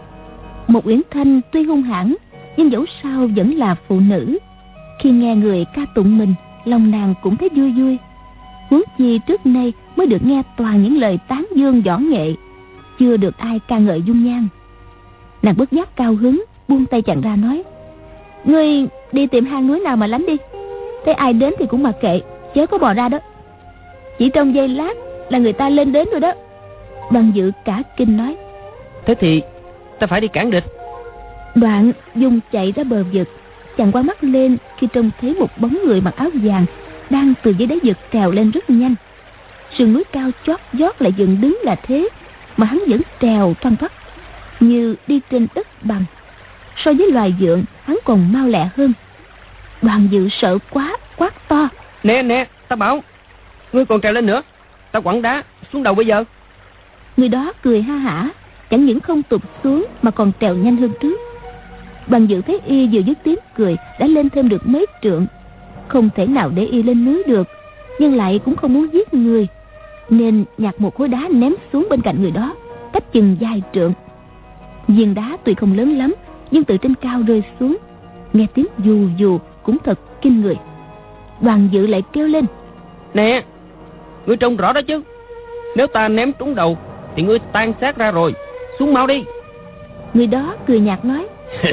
Một Uyển Thanh tuy hung hãn, nhưng dẫu sao vẫn là phụ nữ. Khi nghe người ca tụng mình, lòng nàng cũng thấy vui vui. Huống chi trước nay mới được nghe toàn những lời tán dương võ nghệ, chưa được ai ca ngợi dung nhan. Nàng bất giác cao hứng, buông tay chàng ra nói: Ngươi đi tìm hang núi nào mà lánh đi, thấy ai đến thì cũng mặc kệ, chớ có bò ra đó. Chỉ trong giây lát là người ta lên đến rồi đó. Đoàn Dự cả kinh nói: Thế thì ta phải đi cản địch. Đoạn dùng chạy ra bờ vực. Chàng quay mắt lên khi trông thấy một bóng người mặc áo vàng đang từ dưới đáy vực trèo lên rất nhanh. Sườn núi cao chót vót lại dựng đứng là thế, mà hắn vẫn trèo thoăn thoắt như đi trên đất bằng. So với loài vượn, hắn còn mau lẹ hơn. Đoàn Dự sợ quá, quát to: Nè, ta bảo ngươi còn trèo lên nữa, ta quẳng đá xuống đầu bây giờ. Người đó cười ha hả, chẳng những không tụt xuống mà còn trèo nhanh hơn trước. Đoàn Dự thấy y vừa dứt tiếng cười đã lên thêm được mấy trượng, không thể nào để y lên núi được, nhưng lại cũng không muốn giết người, nên nhặt một khối đá ném xuống bên cạnh người đó, cách chừng vài trượng. Viên đá tuy không lớn lắm, nhưng từ trên cao rơi xuống, nghe tiếng dù dù cũng thật kinh người. Đoàn Dự lại kêu lên: Nè, ngươi trông rõ đó chứ, nếu ta ném trúng đầu thì ngươi tan xác ra rồi, xuống mau đi. Người đó cười nhạt nói: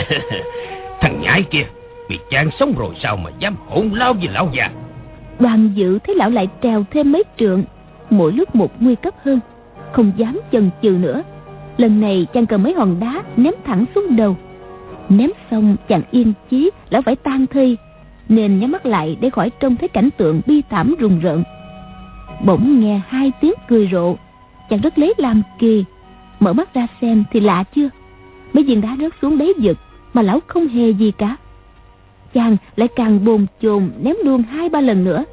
Thằng nhãi kia bị chán sống rồi sao mà dám hỗn lao với lão già. Đoàn Dự thấy lão lại trèo thêm mấy trượng, mỗi lúc một nguy cấp hơn, không dám chần chừ nữa. Lần này chàng cầm mấy hòn đá ném thẳng xuống đầu. Ném xong chàng yên chí lão phải tan thi, nên nhắm mắt lại để khỏi trông thấy cảnh tượng bi thảm rùng rợn. Bỗng nghe hai tiếng cười rộ, chàng rất lấy làm kỳ, mở mắt ra xem thì lạ chưa, mấy viên đá rớt xuống đáy vực mà lão không hề gì cả. Chàng lại càng bồn chồn ném luôn 2-3 lần nữa.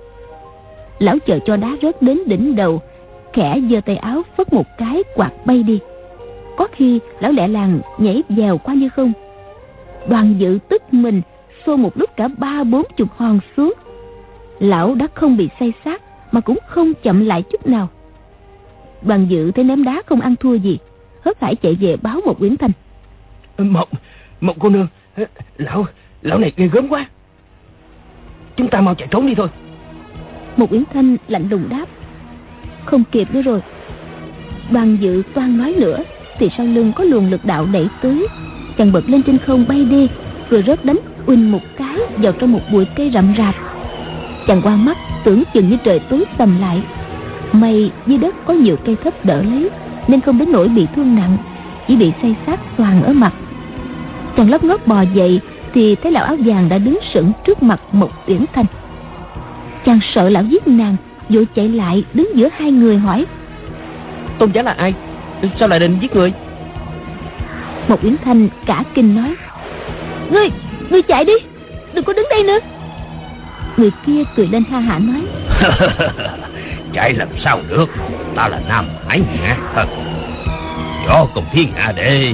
Lão chờ cho đá rớt đến đỉnh đầu, khẽ giơ tay áo phất một cái quạt bay đi. Có khi lão lẹ làng nhảy dèo qua như không. Đoàn Dự tức mình xô một lúc cả 30-40 hòn xuống. Lão đã không bị say sát mà cũng không chậm lại chút nào. Đoàn Dự thấy ném đá không ăn thua gì, hớt hải chạy về báo một Uyển Thanh: Một cô nương, lão này ghê gớm quá, chúng ta mau chạy trốn đi thôi. Một Uyển Thanh lạnh lùng đáp: Không kịp nữa rồi. Đoàn Dự toan nói nữa thì sau lưng có luồng lực đạo đẩy tới, chàng bật lên trên không bay đi, rồi rớt đánh uỳnh một cái vào trong một bụi cây rậm rạp. Chàng qua mắt tưởng chừng như trời tối sầm lại. May dưới đất có nhiều cây thấp đỡ lấy, nên không đến nỗi bị thương nặng, chỉ bị say sát xoàng ở mặt. Chàng lóc ngót bò dậy thì thấy lão áo vàng đã đứng sững trước mặt một Uyển Thanh. Chàng sợ lão giết nàng, vội chạy lại đứng giữa hai người hỏi: Tôn giá là ai? Sao lại định giết người? Một Uyển Thanh cả kinh nói: Ngươi chạy đi, đừng có đứng đây nữa. Người kia cười lên ha hả nói: Chạy làm sao được, ta là Nam Hải Ngạc Thần, võ công thiên hạ đệ.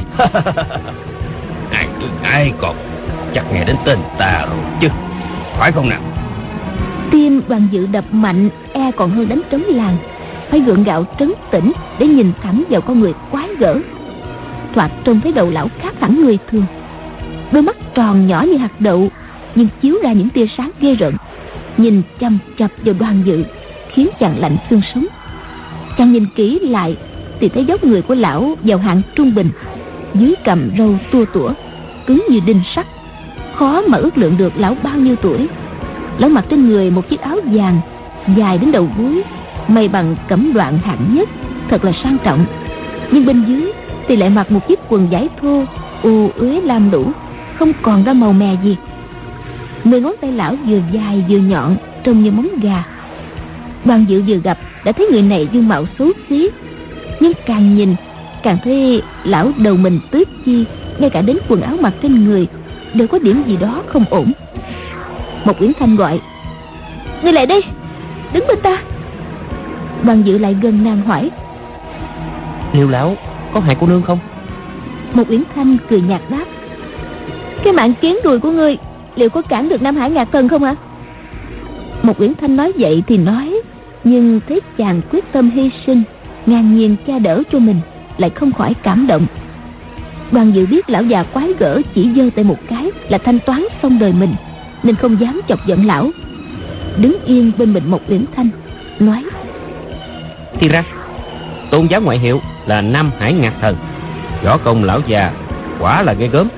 Ai còn chắc nghe đến tên ta rồi chứ, phải không nào? Tim Đoàn Dự đập mạnh, e còn hơn đánh trống làng. Phải gượng gạo trấn tĩnh để nhìn thẳng vào con người quái gở. Thoạt trông thấy đầu lão khác hẳn người thường, đôi mắt tròn nhỏ như hạt đậu, nhưng chiếu ra những tia sáng ghê rợn, nhìn chăm chăm vào Đoàn Dự khiến chàng lạnh xương sống. Chàng nhìn kỹ lại thì thấy dốc người của lão vào hạng trung bình, dưới cằm râu tua tủa, cứng như đinh sắt, khó mà ước lượng được lão bao nhiêu tuổi. Lão mặc trên người một chiếc áo vàng dài đến đầu gối, may bằng cẩm đoạn hạng nhất, thật là sang trọng. Nhưng bên dưới thì lại mặc một chiếc quần vải thô u uế lam lũ, không còn ra màu mè gì. 10 ngón tay lão vừa dài vừa nhọn, trông như móng gà. Đoàn Dự vừa gặp đã thấy người này dung mạo xấu xí, nhưng càng nhìn càng thấy lão đầu mình tứ chi, ngay cả đến quần áo mặc trên người đều có điểm gì đó không ổn. Một Uyển Thanh gọi: Ngươi lại đây, đứng bên ta. Đoàn Dự lại gần nàng hỏi: Liệu lão có hại cô nương không? Một Uyển Thanh cười nhạt đáp: Cái mạng kiến đùi của ngươi liệu có cản được Nam Hải Ngạc Thần không ạ? Một Uyển Thanh nói vậy thì nói, nhưng thấy chàng quyết tâm hy sinh, ngang nhiên cha đỡ cho mình, lại không khỏi cảm động. Đoàn Dự biết lão già quái gở chỉ giơ tay một cái là thanh toán xong đời mình, nên không dám chọc giận lão, đứng yên bên mình Một Uyển Thanh nói: Thì ra tôn giáo ngoại hiệu là Nam Hải Ngạc Thần, võ công lão già quả là ghê gớm.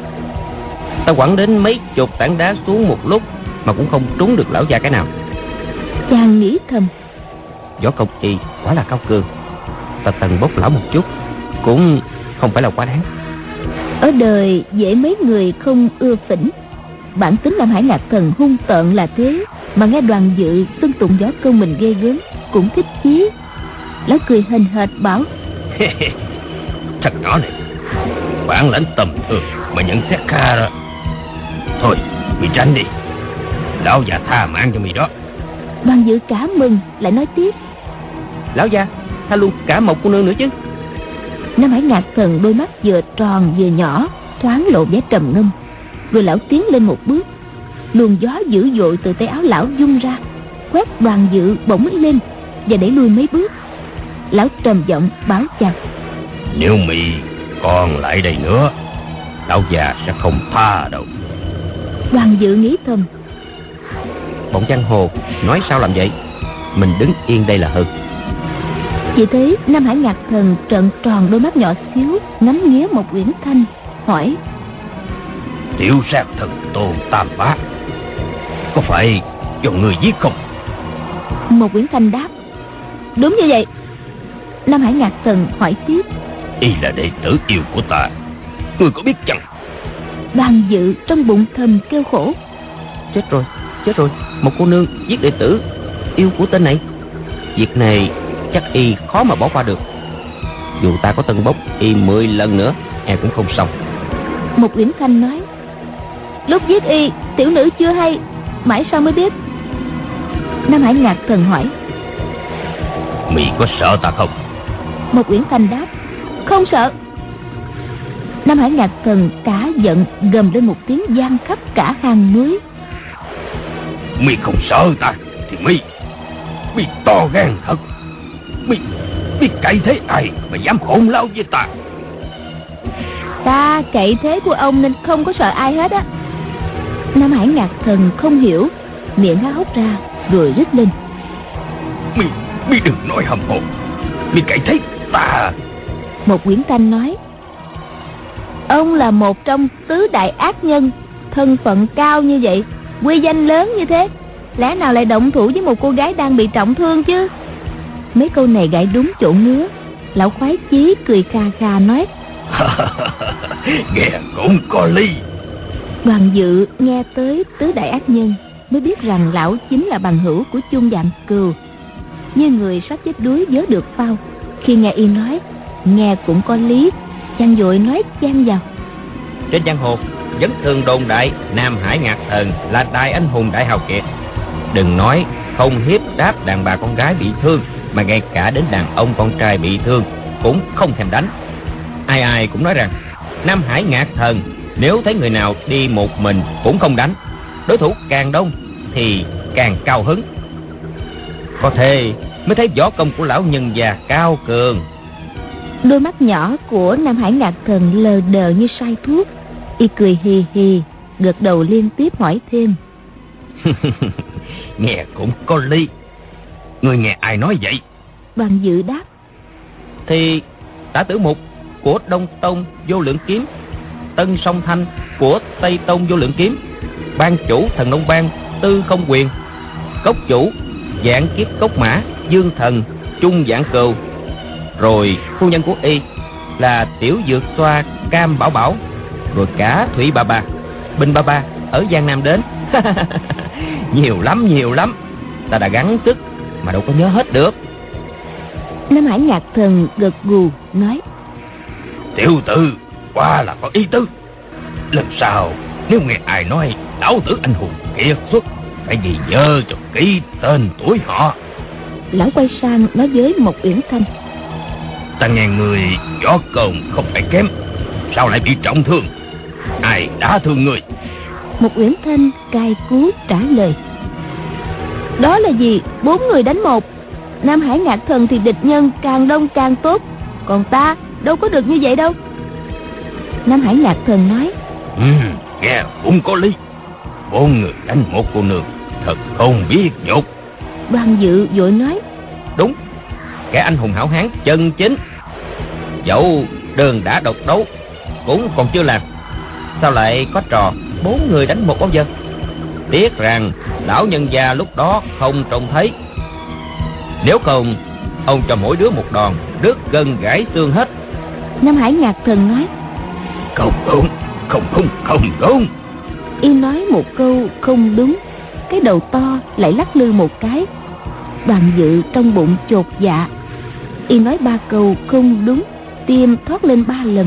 Ta quẳng đến mấy chục tảng đá xuống một lúc mà cũng không trúng được lão già cái nào. Chàng nghĩ thầm: Võ công y quả là cao cường, ta tần bốc lão một chút cũng không phải là quá đáng. Ở đời dễ mấy người không ưa phỉnh, bản tính Nam Hải Ngạc Thần hung tợn là thế, mà nghe Đoàn Dự xưng tụng võ công mình ghê gớm cũng thích chí. Lão cười hền hệt bảo: Thật nhỏ này, bản lãnh tầm thường mà nhận xét kha rồi. Thôi mày tránh đi, lão già tha mạng cho mày đó. Đoàn Dự cả mừng lại nói tiếp: Lão già tha luôn cả một cô nương nữa chứ. Nam Hải Ngạc Thần đôi mắt vừa tròn vừa nhỏ, thoáng lộ vẻ trầm ngâm. Rồi lão tiến lên một bước, luồng gió dữ dội từ tay áo lão vung ra, quét Đoàn Dự bỗng lên và đẩy lui mấy bước. Lão trầm giọng báo chàng: Nếu mày còn lại đây nữa, lão già sẽ không tha đâu. Đoàn Dự nghĩ thầm: Bọn giang hồ nói sao làm vậy, mình đứng yên đây là hơn. Chỉ thấy Nam Hải Ngạc Thần trợn tròn đôi mắt nhỏ xíu, ngắm nghía Một Uyển Thanh hỏi: Tiểu sát thần Tôn Tam Bá, có phải do người giết không? Một Uyển Thanh đáp: Đúng như vậy. Nam Hải Ngạc Thần hỏi tiếp: Y là đệ tử yêu của ta, ngươi có biết chăng? Đoàn Dự trong bụng thầm kêu khổ: Chết rồi, một cô nương giết đệ tử yêu của tên này. Việc này chắc y khó mà bỏ qua được. Dù ta có tân bốc y 10 lần nữa, em cũng không xong. Một Uyển Thanh nói: Lúc giết y, tiểu nữ chưa hay, mãi sau mới biết. Nam Hải Ngạc Thần hỏi: Mày có sợ ta không? Một Uyển Thanh đáp: Không sợ. Nam Hải Ngạc Thần cả giận gầm lên một tiếng vang khắp cả hang núi: Mày không sợ ta thì mày to gan thật. Mày cậy thế ai mà dám hỗn láo với ta? Ta cậy thế của ông nên không có sợ ai hết á. Nam Hải Ngạc Thần không hiểu, miệng há hốc ra rồi rít lên: Mày đừng nói hầm hồ, mày cậy thế ta. Một Uyển Thanh nói: Ông là một trong tứ đại ác nhân, thân phận cao như vậy, uy danh lớn như thế, lẽ nào lại động thủ với một cô gái đang bị trọng thương chứ? Mấy câu này gãi đúng chỗ ngứa. Lão khoái chí cười kha kha nói: Nghe cũng có lý. Đoàn Dự nghe tới tứ đại ác nhân mới biết rằng lão chính là bằng hữu của Chung Vạn Cừu, như người sắp chết đuối vớ được phao. Khi nghe y nói, nghe cũng có lý, chàng vội nói chen vào: Trên giang hồ vẫn thường đồn đại Nam Hải Ngạc Thần là đại anh hùng đại hào kiệt. Đừng nói không hiếp đáp đàn bà con gái bị thương, mà ngay cả đến đàn ông con trai bị thương cũng không thèm đánh. Ai ai cũng nói rằng Nam Hải Ngạc Thần nếu thấy người nào đi một mình cũng không đánh, đối thủ càng đông thì càng cao hứng. Có thể mới thấy võ công của lão nhân già cao cường. Đôi mắt nhỏ của Nam Hải Ngạc Thần lờ đờ như say thuốc. Y cười hì hì, gật đầu liên tiếp hỏi thêm: Nghe cũng có lý. Người nghe ai nói vậy? Đoàn Dự đáp: Thì Tả Tử Mục của Đông Tông Vô Lượng Kiếm, Tân Song Thanh của Tây Tông Vô Lượng Kiếm, ban chủ Thần Nông Bang Tư Không Quyền, cốc chủ Vạn Kiếp Cốc Mã Dương Thần Chung Vạn Cừu, rồi phu nhân của y là Tiểu Dược Xoa Cam Bảo Bảo, rồi cả Thủy Bà Bà, Bình Bà Bà ở Giang Nam đến. Nhiều lắm, ta đã gắng sức mà đâu có nhớ hết được. Nam Hải Ngạc Thần gật gù nói: Tiểu tử quả là có ý tứ. Lần sau nếu nghe ai nói lão tử anh hùng kiệt xuất, phải ghi nhớ cho kỹ tên tuổi họ. Lão quay sang nói với Mộc Uyển Thanh: Ta nghe người võ công không phải kém, sao lại bị trọng thương? Ai đã thương người? Mộc Uyển Thanh cay cú trả lời: Đó là gì? 4 người đánh 1. Nam Hải Ngạc Thần thì địch nhân càng đông càng tốt, còn ta đâu có được như vậy đâu. Nam Hải Ngạc Thần nói: Nghe cũng có lý. 4 người đánh 1 cô nương, thật không biết nhục. Đoàn Dự vội nói: Đúng, kẻ anh hùng hảo hán chân chính. Dẫu đơn đã độc đấu cũng còn chưa làm, sao lại có trò 4 người đánh 1 bao giờ? Tiếc rằng lão nhân gia lúc đó không trông thấy. Nếu không, ông cho mỗi đứa 1 đòn, đứt gân gãy xương hết. Nam Hải Ngạc Thần nói: Không đúng, không đúng. Y nói một câu không đúng, cái đầu to lại lắc lư một cái. Đoàn Dự trong bụng chột dạ. Y nói 3 câu không đúng, tim thoát lên 3 lần.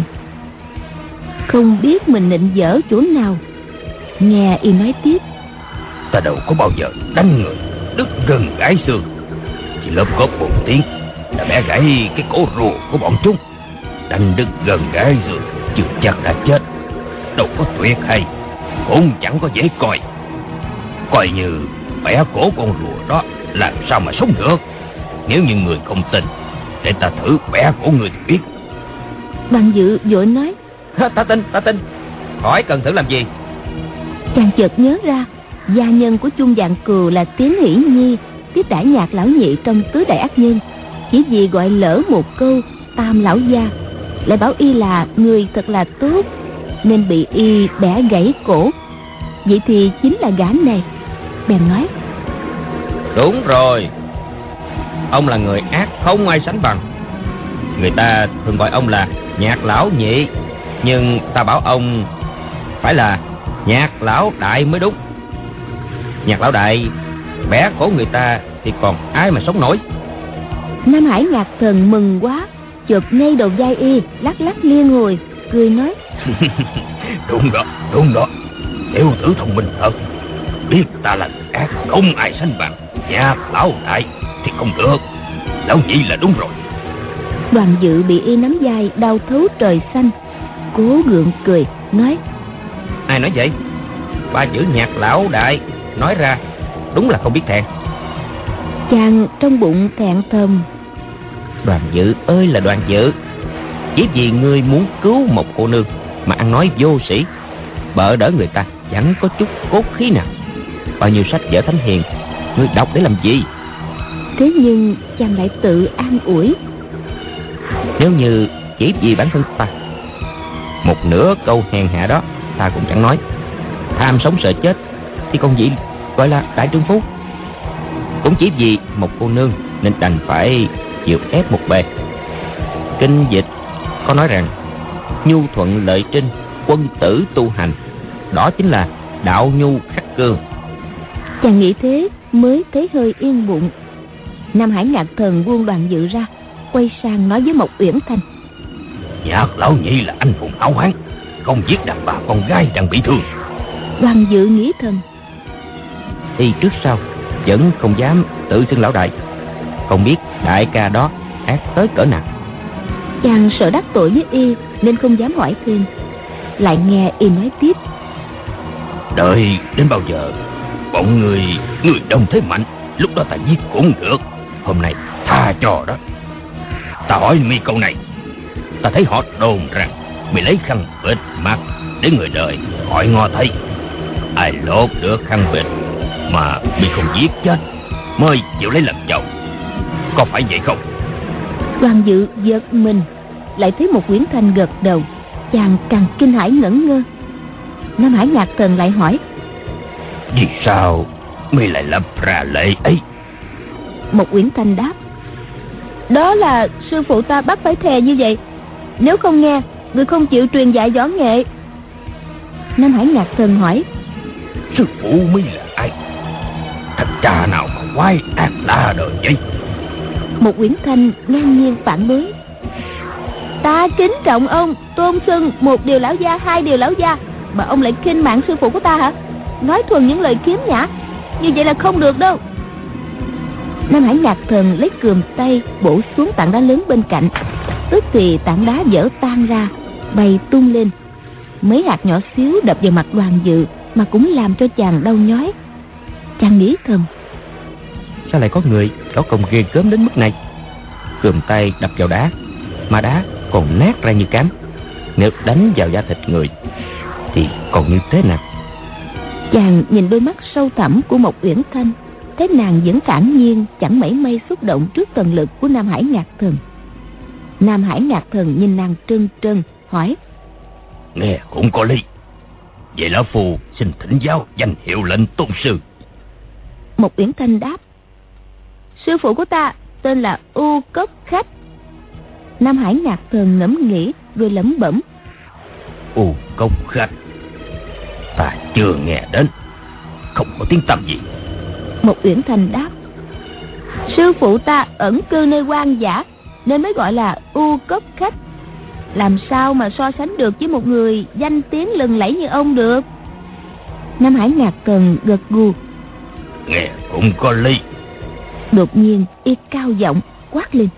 Không biết mình nịnh dở chỗ nào. Nghe Y nói tiếp: Ta đâu có bao giờ đánh người đứt gân gãy xương. Chỉ lớp gót một tiếng đã bẻ gãy cái cổ rùa của bọn chúng. Đánh đứt gân gãy xương chưa chắc đã chết. Đâu có tuyệt hay, cũng chẳng có dễ coi. Coi như bẻ cổ con rùa đó, làm sao mà sống được? Nếu như người không tin, để ta thử bẻ cổ người thì biết. Đoàn Dự vội nói: Ta tin. Hỏi cần thử làm gì? Chàng chợt nhớ ra gia nhân của Chung Vạn Cừu là Tiến Hỷ Nhi tiếp đãi Nhạc lão nhị trong Tứ đại ác nhân. Chỉ vì gọi lỡ một câu Tam lão gia, lại bảo Y là người thật là tốt, nên bị Y bẻ gãy cổ. Vậy thì chính là gã này. Bèn nói: Đúng rồi, ông là người ác không ai sánh bằng. Người ta thường gọi ông là Nhạc lão nhị, nhưng ta bảo ông phải là Nhạc lão đại mới đúng. Nhạc lão đại bẻ cổ người ta thì còn ai mà sống nổi. Nam Hải Ngạc Thần mừng quá, chụp ngay đầu vai Y, lắc lắc liên hồi, cười nói: Đúng đó. Tiểu tử thông minh thật. Biết ta là ác không ai sánh bằng, Nhạc lão đại thì không được. Lão nhị là đúng rồi. Đoàn Dự bị Y nắm vai đau thấu trời xanh, cố gượng cười nói: Ai nói vậy? 3 chữ Nhạc lão đại nói ra đúng là không biết thẹn. Chàng trong bụng thẹn thầm: Đoàn Dự ơi là Đoàn Dự, chỉ vì ngươi muốn cứu một cô nương mà ăn nói vô sĩ, bợ đỡ người ta chẳng có chút cốt khí nào. Bao nhiêu sách vở thánh hiền ngươi đọc để làm gì? Thế nhưng chàng lại tự an ủi: Nếu như chỉ vì bản thân ta, một nửa câu hèn hạ đó ta cũng chẳng nói. Tham sống sợ chết thì còn gì gọi là đại trượng phu. Cũng chỉ vì một cô nương nên đành phải chịu ép một bề. Kinh dịch có nói rằng nhu thuận lợi trinh, quân tử tu hành, đó chính là đạo nhu khắc cương. Chàng nghĩ thế mới thấy hơi yên bụng. Nam Hải Ngạc Thần buông Đoàn Dự ra, quay sang nói với Mộc Uyển Thanh: Nhạc lão nhị là anh hùng hảo hán, không giết đàn bà con gái đang bị thương. Đoàn Dự nghĩ thầm: Y trước sau vẫn không dám tự xưng lão đại, không biết đại ca đó ác tới cỡ nào. Chàng sợ đắc tội với Y nên không dám hỏi thêm. Lại nghe Y nói tiếp: Đợi đến bao giờ bọn người đông thế mạnh, lúc đó ta giết cũng được. Hôm nay tha cho đó. Ta hỏi mi câu này, ta thấy họ đồn rằng mày lấy khăn bịt mặt để người đời hỏi ngó thấy. Ai lột được khăn bịt mà bị không giết chết mới chịu lấy làm chồng, có phải vậy không? Đoàn Dự giật mình, lại thấy một Uyển Thanh gật đầu. Chàng càng kinh hãi ngẩn ngơ. Nam Hải Ngạc Thần lại hỏi: Vì sao mi lại lập ra lệ ấy? Một Uyển Thanh đáp: Đó là sư phụ ta bắt phải thề như vậy. Nếu không nghe, người không chịu truyền dạy võ nghệ. Nam Hải Ngạc Thần hỏi: Sư phụ mi là ai? Thằng cha nào mà quái ác la đời vậy? Một Uyển Thanh ngang nhiên phản đối: Ta kính trọng ông, tôn xưng 1 điều lão gia, 2 điều lão gia, mà ông lại khinh mạng sư phụ của ta hả? Nói thuần những lời kiếm nhã, như vậy là không được đâu. Nam Hải Ngạc Thần lấy cườm tay bổ xuống tảng đá lớn bên cạnh, tức thì tảng đá vỡ tan ra, bay tung lên. Mấy hạt nhỏ xíu đập vào mặt Đoàn Dự mà cũng làm cho chàng đau nhói. Chàng nghĩ thầm: sao lại có người có công ghê gớm đến mức này? Cườm tay đập vào đá mà đá còn nát ra như cám. Nếu đánh vào da thịt người thì còn như thế nào? Chàng nhìn đôi mắt sâu thẳm của Mộc Uyển Thanh, thấy nàng vẫn thản nhiên, chẳng mảy may xúc động trước thần lực của Nam Hải Ngạc Thần. Nam Hải Ngạc Thần nhìn nàng trân trân hỏi: nghe cũng có lý. Vậy lão phu xin thỉnh giáo danh hiệu lệnh tôn sư. Mộc Uyển Thanh đáp: sư phụ của ta tên là U Cốc Khách. Nam Hải Ngạc Thần ngẫm nghĩ rồi lẩm bẩm: U Cốc Khách, ta chưa nghe đến, không có tiếng tăm gì. Mộc Uyển Thanh đáp: sư phụ ta ẩn cư nơi hoang dã nên mới gọi là U Cốc Khách. Làm sao mà so sánh được với một người danh tiếng lừng lẫy như ông được? Nam Hải Ngạc Thần gật gù: nghe cũng có lý. Đột nhiên y cao giọng quát lên: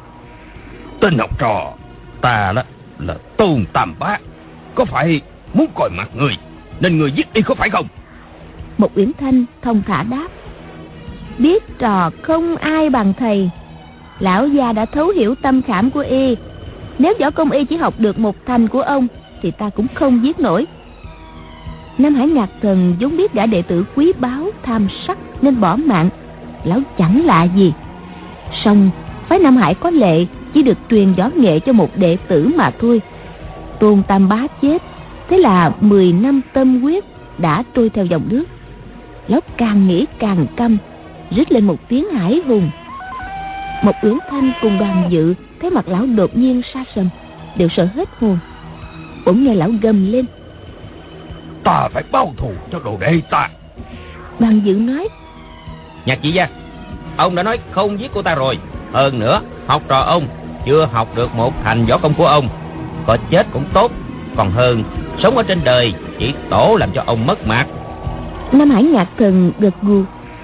tên học trò ta đó là Tôn Tam Bá, có phải muốn coi mặt người nên người giết y có phải không? Mộc Uyển Thanh thông thả đáp: biết trò không ai bằng thầy. Lão già đã thấu hiểu tâm khảm của y. Nếu võ công y chỉ học được một thành của ông thì ta cũng không giết nổi. Nam Hải Ngạc Thần vốn biết gã đệ tử quý báu tham sắc nên bỏ mạng, lão chẳng lạ gì. Song phái Nam Hải có lệ chỉ được truyền võ nghệ cho một đệ tử mà thôi. Tôn Tam Bá chết, thế là 10 năm tâm huyết đã trôi theo dòng nước. Lão càng nghĩ càng căm, rít lên một tiếng hãi hùng. Mộc Uyển Thanh cùng Đoàn Dự thấy mặt lão đột nhiên sa sầm, đều sợ hết hồn. Bỗng nghe lão gầm lên: ta phải báo thù cho đồ đệ ta. Đoàn Dự nói: Nhạc Nhị Gia, ông đã nói không giết cô ta rồi. Hơn nữa học trò ông chưa học được một thành võ công của ông, có chết cũng tốt, còn hơn sống ở trên đời chỉ tổ làm cho ông mất mặt. Nam Hải Ngạc Thần gật gù: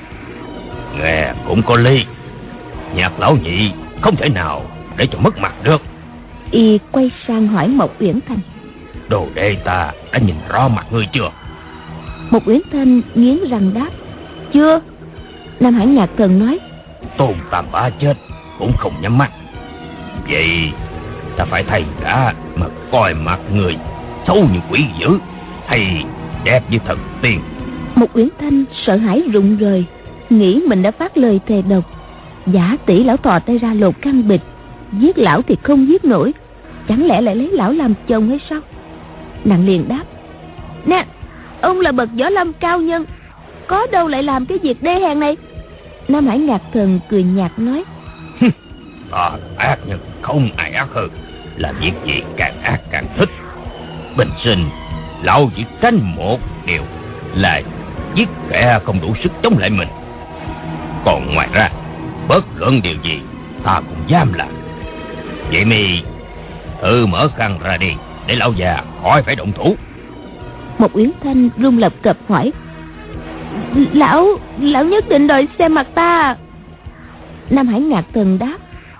nghe cũng có lý. Nhạc lão nhị không thể nào để cho mất mặt được. Y quay sang hỏi Mộc Uyển Thanh: đồ đệ ta đã nhìn rõ mặt ngươi chưa? Mộc Uyển Thanh nghiến răng đáp: chưa. Nam Hải Ngạc Thần nói: Tôn Tam Bá chết cũng không nhắm mắt. Vậy ta phải thay cả mà coi mặt người xấu như quỷ dữ hay đẹp như thần tiên. Mộc Uyển Thanh sợ hãi rụng rời, nghĩ mình đã phát lời thề độc. Giả tỷ lão thò tay ra lột khăn bịch, giết lão thì không giết nổi, chẳng lẽ lại lấy lão làm chồng hay sao? Nàng liền đáp: nè, ông là bậc võ lâm cao nhân, có đâu lại làm cái việc đê hèn này. Nam Hải Ngạc Thần cười nhạt nói: ác nhân không ai ác hơn, làm việc gì càng ác càng thích. Bình sinh lão chỉ tránh một điều là giết kẻ không đủ sức chống lại mình. Còn ngoài ra bất luận điều gì ta cũng dám làm. Vậy mi mở khăn ra đi, để lão già khỏi phải động thủ. Mộc Uyển Thanh run lập cập hỏi: Lão nhất định đòi xem mặt ta? Nam Hải Ngạc Thần đáp: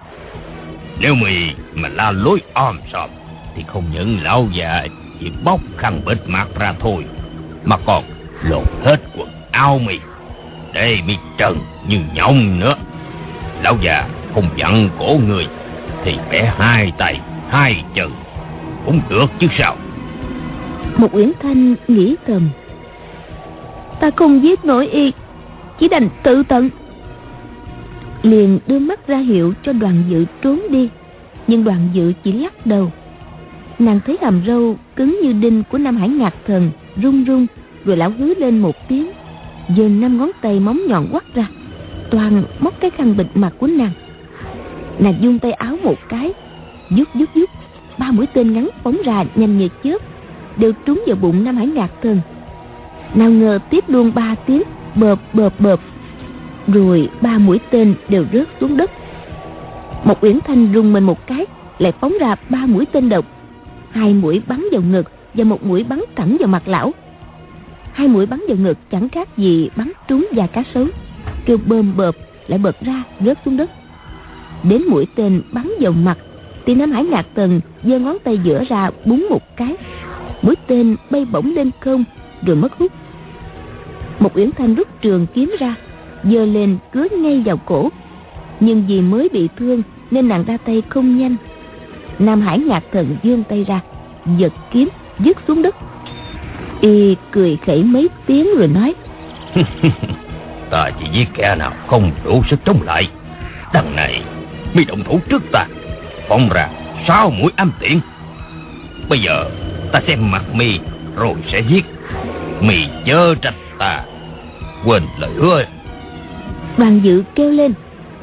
nếu mày mà la lối om sòm thì không những lão già chỉ bóc khăn bịt mặt ra thôi, mà còn lột hết quần áo mày để mi trần như nhộng nữa. Lão già không giận cổ người thì bẻ 2 tay 2 chân cũng được chứ sao. Mộc Uyển Thanh nghĩ thầm: ta không giết nổi y, chỉ đành tự tận. Liền đưa mắt ra hiệu cho Đoàn Dự trốn đi, nhưng Đoàn Dự chỉ lắc đầu. Nàng thấy hàm râu cứng như đinh của Nam Hải Ngạc Thần run run, rồi lão hứ lên một tiếng, giơ 5 ngón tay móng nhọn quắt ra, toàn móc cái khăn bịt mặt của nàng. Nàng vung tay áo một cái, vút 3 mũi tên ngắn phóng ra nhanh như chớp, đều trúng vào bụng Nam Hải Ngạc Thần. Nào ngờ tiếp luôn 3 tiếng bợp, rồi 3 mũi tên đều rớt xuống đất. Mộc Uyển Thanh rung mình một cái, lại phóng ra 3 mũi tên độc. 2 mũi bắn vào ngực và 1 mũi bắn thẳng vào mặt lão. 2 mũi bắn vào ngực chẳng khác gì bắn trúng da cá sấu, kêu bơm bợp, lại bật ra rớt xuống đất. Đến mũi tên bắn vào mặt thì Nam Hải Ngạc Thần giơ ngón tay giữa ra búng một cái, mũi tên bay bổng lên không rồi mất hút. Một Uyển Thanh rút trường kiếm ra, giơ lên cứa ngay vào cổ, nhưng vì mới bị thương nên nàng ra tay không nhanh. Nam Hải Ngạc Thần vươn tay ra, giật kiếm vứt xuống đất. Y cười khẩy mấy tiếng rồi nói: Ta chỉ giết kẻ nào không đủ sức chống lại. Đằng này mi động thủ trước ta, phóng ra 6 mũi ám tiễn. Bây giờ ta xem mặt mi rồi sẽ giết. Mi chớ trách ta quên lời hứa. Đoàn Dự kêu lên: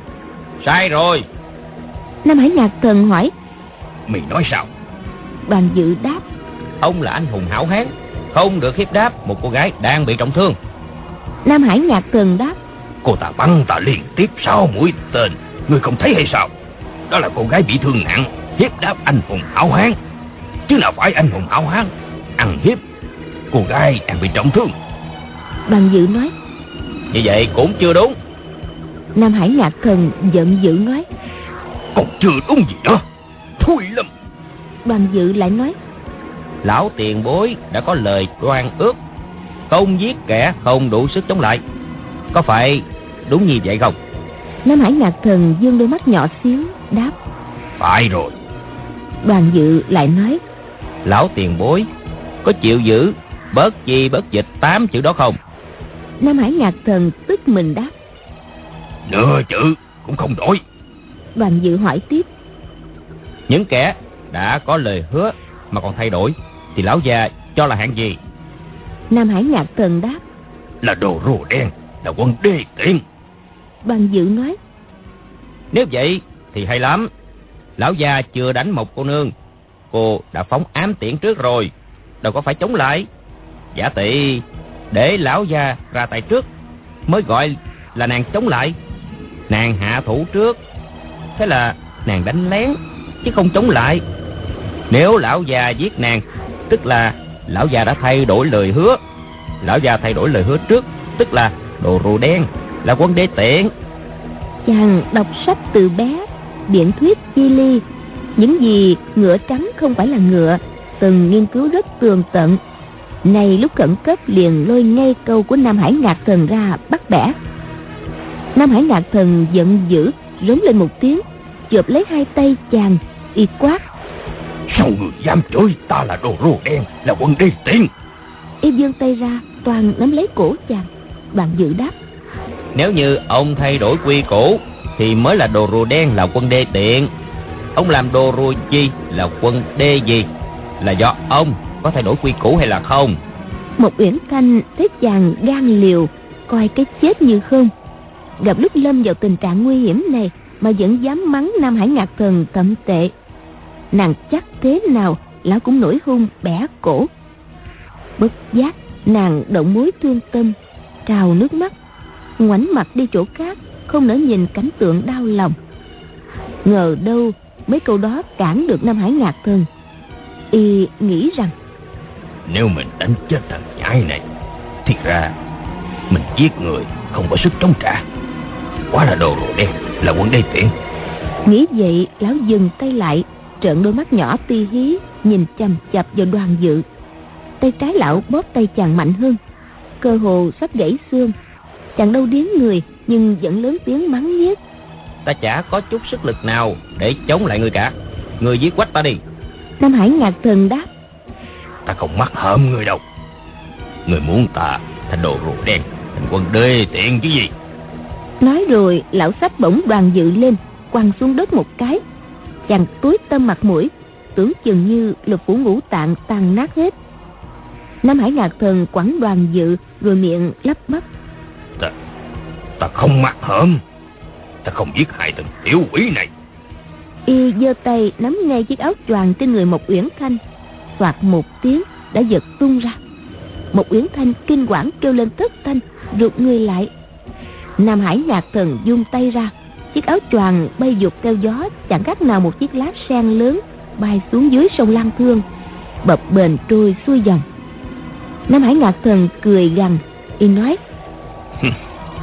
Sai rồi. Nam Hải Ngạc Thần hỏi: Mi nói sao? Đoàn Dự đáp: Ông là anh hùng hảo hán, không được hiếp đáp một cô gái đang bị trọng thương. Nam Hải Ngạc Thần đáp: Cô ta bắn ta liên tiếp 6 mũi tên, ngươi không thấy hay sao? Đó là cô gái bị thương nặng, hiếp đáp anh hùng hảo hán, chứ nào phải anh hùng hảo hán ăn hiếp cô gái đang bị trọng thương. Đoàn Dự nói: Như vậy cũng chưa đúng. Nam Hải Ngạc Thần giận dữ nói: Còn chưa đúng gì nữa, thôi lắm. Đoàn Dự lại nói: Lão tiền bối đã có lời đoan ước, không giết kẻ không đủ sức chống lại, có phải đúng như vậy không? Nam Hải Ngạc Thần dương đôi mắt nhỏ xíu đáp: Phải rồi. Đoàn Dự lại nói: Lão tiền bối có chịu giữ bớt chi bớt dịch 8 chữ đó không? Nam Hải Ngạc Thần tức mình đáp: Nửa chữ cũng không đổi. Đoàn Dự hỏi tiếp: Những kẻ đã có lời hứa mà còn thay đổi thì lão già cho là hạng gì? Nam Hải Ngạc Thần đáp: Là đồ rùa đen, là quân đê tiện. Đoàn Dự nói: Nếu vậy thì hay lắm. Lão già chưa đánh một cô nương, cô đã phóng ám tiễn trước rồi, đâu có phải chống lại. Giả tỷ để lão già ra tay trước mới gọi là nàng chống lại. Nàng hạ thủ trước, thế là nàng đánh lén chứ không chống lại. Nếu lão già giết nàng, tức là lão già đã thay đổi lời hứa. Lão già thay đổi lời hứa trước, tức là đồ rùa đen, là quân đê tiện. Chàng đọc sách từ bé, biện thuyết chi ly, những gì ngựa trắng không phải là ngựa, từng nghiên cứu rất tường tận. Này lúc khẩn cấp liền lôi ngay câu của Nam Hải Ngạc Thần ra bắt bẻ. Nam Hải Ngạc Thần giận dữ rống lên một tiếng, chộp lấy hai tay chàng, y quát: Sao người dám chửi ta là đồ rùa đen, là quân đê tiện? Y giương tay ra toàn nắm lấy cổ chàng. Đoàn Dự đáp: Nếu như ông thay đổi quy củ thì mới là đồ rùa đen, là quân đê tiện. Ông làm đồ rùa chi là quân đê gì? Là do ông có thay đổi quy củ hay là không? Một Uyển Thanh thấy chàng gan liều, coi cái chết như không. Gặp lúc lâm vào tình trạng nguy hiểm này mà vẫn dám mắng Nam Hải Ngạc Thần thậm tệ, nàng chắc thế nào lão cũng nổi hung bẻ cổ. Bất giác nàng động mối thương tâm, trào nước mắt, ngoảnh mặt đi chỗ khác, không nỡ nhìn cảnh tượng đau lòng. Ngờ đâu mấy câu đó cản được Nam Hải Ngạc Thần. Y nghĩ rằng nếu mình đánh chết thằng nhãi này thì ra mình giết người không có sức chống trả, quá là đồ rùa đen, là quân đê tiện. Nghĩ vậy lão dừng tay lại, trợn đôi mắt nhỏ ti hí nhìn chằm chằm vào Đoàn Dự. Tay trái lão bóp tay chàng mạnh hơn, cơ hồ sắp gãy xương. Chàng đâu điếng người nhưng vẫn lớn tiếng mắng nhiếc: Ta chả có chút sức lực nào để chống lại người cả, người giết quách ta đi. Nam Hải Ngạc Thần đáp: Ta không mắc hởm người đâu. Người muốn ta thành đồ rùa đen, thành quân đê tiện chứ gì. Nói rồi lão xách bổng Đoàn Dự lên, quăng xuống đất một cái. Chàng túi tâm mặt mũi, tưởng chừng như lục phủ ngũ tạng tan nát hết. Nam Hải Ngạc Thần quẳng Đoàn Dự rồi miệng lắp bắp: Ta không mắc hởm, ta không giết hại thằng tiểu quỷ này. Y giơ tay nắm ngay chiếc áo choàng trên người một Uyển Thanh, soạt một tiếng đã giật tung ra. Một Uyển Thanh kinh quản kêu lên thất thanh, rụt người lại. Nam Hải Ngạc Thần vung tay ra, chiếc áo choàng bay vụt theo gió, chẳng khác nào một chiếc lá sen lớn bay xuống dưới sông Lan Thương, bập bềnh trôi xuôi dòng. Nam Hải Ngạc Thần cười gằn, y nói: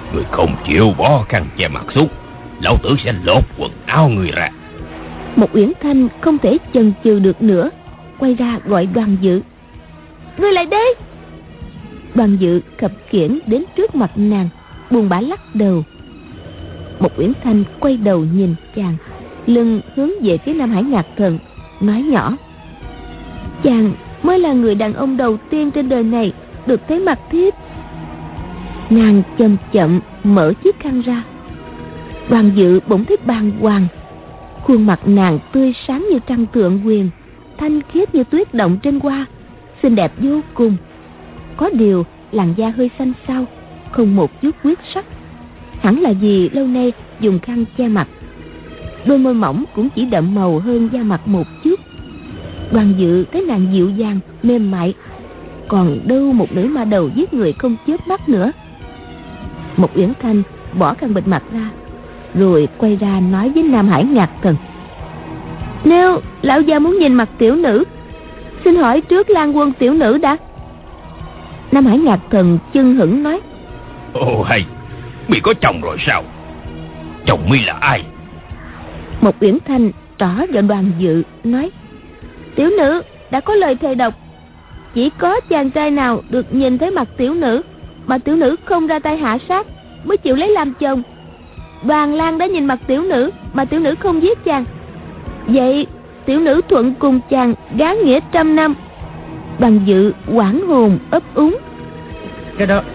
Người không chịu bỏ khăn che mặt xuống, lão tử sẽ lột quần áo người ra. Một Uyển Thanh không thể chần chừ được nữa, quay ra gọi Đoàn Dự. Ngươi lại đây. Đoàn Dự khập khiễng đến trước mặt nàng, buồn bã lắc đầu. Một Uyển Thanh quay đầu nhìn chàng, lưng hướng về phía Nam Hải Ngạc Thần, nói nhỏ: chàng mới là người đàn ông đầu tiên trên đời này được thấy mặt thiếp. Nàng chậm chậm mở chiếc khăn ra. Đoàn Dự bỗng thấy bàng hoàng. Khuôn mặt nàng tươi sáng như trăng thượng huyền, thanh khiết như tuyết động trên hoa, xinh đẹp vô cùng. Có điều làn da hơi xanh xao, không một chút huyết sắc, hẳn là vì lâu nay dùng khăn che mặt. Đôi môi mỏng cũng chỉ đậm màu hơn da mặt một chút. Đoàn Dự thấy nàng dịu dàng mềm mại, còn đâu một nữ ma đầu giết người không chớp mắt nữa. Một Uyển Thanh bỏ khăn bịt mặt ra, rồi quay ra nói với Nam Hải Ngạc Thần: nếu lão gia muốn nhìn mặt tiểu nữ, xin hỏi trước Lan Quân tiểu nữ đã. Nam Hải Ngạc Thần chưng hửng nói: ồ hay, mi có chồng rồi sao? Chồng mi là ai? Một Uyển Thanh trỏ vào Đoàn Dự nói: tiểu nữ đã có lời thề độc, chỉ có chàng trai nào được nhìn thấy mặt tiểu nữ mà tiểu nữ không ra tay hạ sát mới chịu lấy làm chồng. Đoàn Lan đã nhìn mặt tiểu nữ mà tiểu nữ không giết chàng, vậy tiểu nữ thuận cùng chàng gán nghĩa 100 năm. Đoàn Dự hoảng hồn ấp úng. Cái đó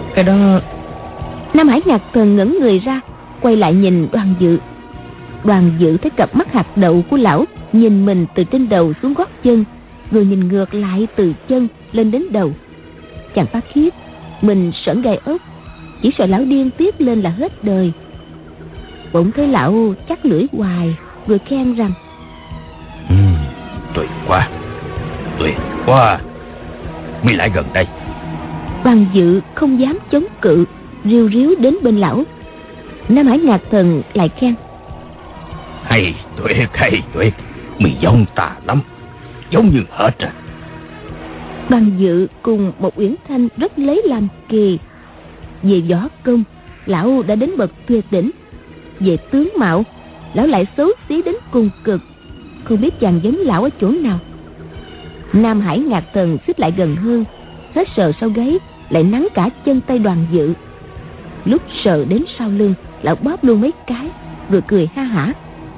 Nam Hải Ngạc Thần ngẩn người ra, quay lại nhìn Đoàn Dự. Đoàn Dự thấy cặp mắt hạt đậu của lão nhìn mình từ trên đầu xuống gót chân, rồi nhìn ngược lại từ chân lên đến đầu. Chàng phát khiếp, mình sởn gai ốc, chỉ sợ lão điên tiếp lên là hết đời. Bỗng thấy lão chắc lưỡi hoài, rồi khen rằng: tuyệt quá, mi lại gần đây. Đoàn Dự không dám chống cự, riu riu đến bên lão. Nam Hải Ngạc Thần lại khen: hay tuyệt, mi giống ta lắm, giống như hết à. Đoàn Dự cùng một Uyển Thanh rất lấy làm kỳ. Về võ công, lão đã đến bậc tuyệt đỉnh. Về tướng mạo, lão lại xấu xí đến cùng cực, không biết chàng giống lão ở chỗ nào. Nam Hải Ngạc Thần xích lại gần hơn, hết sờ sau gáy, lại nắn cả chân tay Đoàn Dự. Lúc sờ đến sau lưng, lão bóp luôn mấy cái, rồi cười ha hả: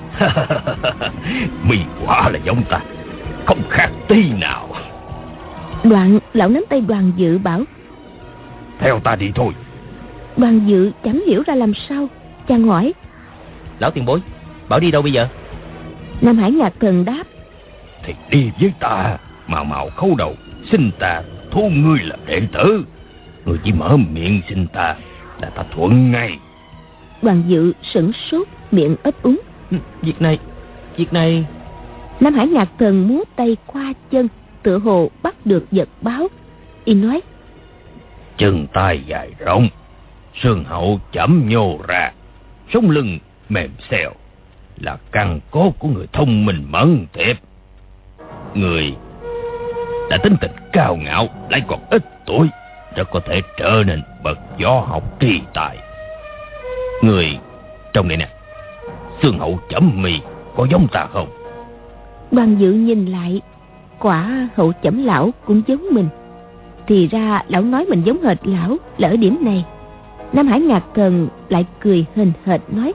mi quả là giống ta, không khác tí nào. Đoạn lão nắm tay Đoàn Dự bảo: theo ta đi thôi. Đoàn Dự chẳng hiểu ra làm sao, chàng hỏi: lão tiền bối, bảo đi đâu bây giờ? Nam Hải Ngạc Thần đáp: thì đi với ta, Màu Khấu Đầu xin ta thu ngươi làm đệ tử. Ngươi chỉ mở miệng xin ta là ta thuận ngay. Đoàn Dự sửng sốt, miệng ấp úng: Việc này. Nam Hải Ngạc Thần múa tay qua chân, tựa hồ bắt được vật báo. Y nói: chân tay dài rộng, xương hậu chẩm nhô ra, sống lưng mềm xèo, là căn cốt của người thông minh mẫn tiệp. Người đã tính tình cao ngạo, lại còn ít tuổi, rất có thể trở nên bậc võ học kỳ tài. Người trong này nè, xương hậu chẩm mì có giống ta không? Đoàn Dự nhìn lại, quả hậu chẩm lão cũng giống mình. Thì ra lão nói mình giống hệt lão là ở điểm này. Nam Hải Ngạc Thần lại cười hền hệt nói: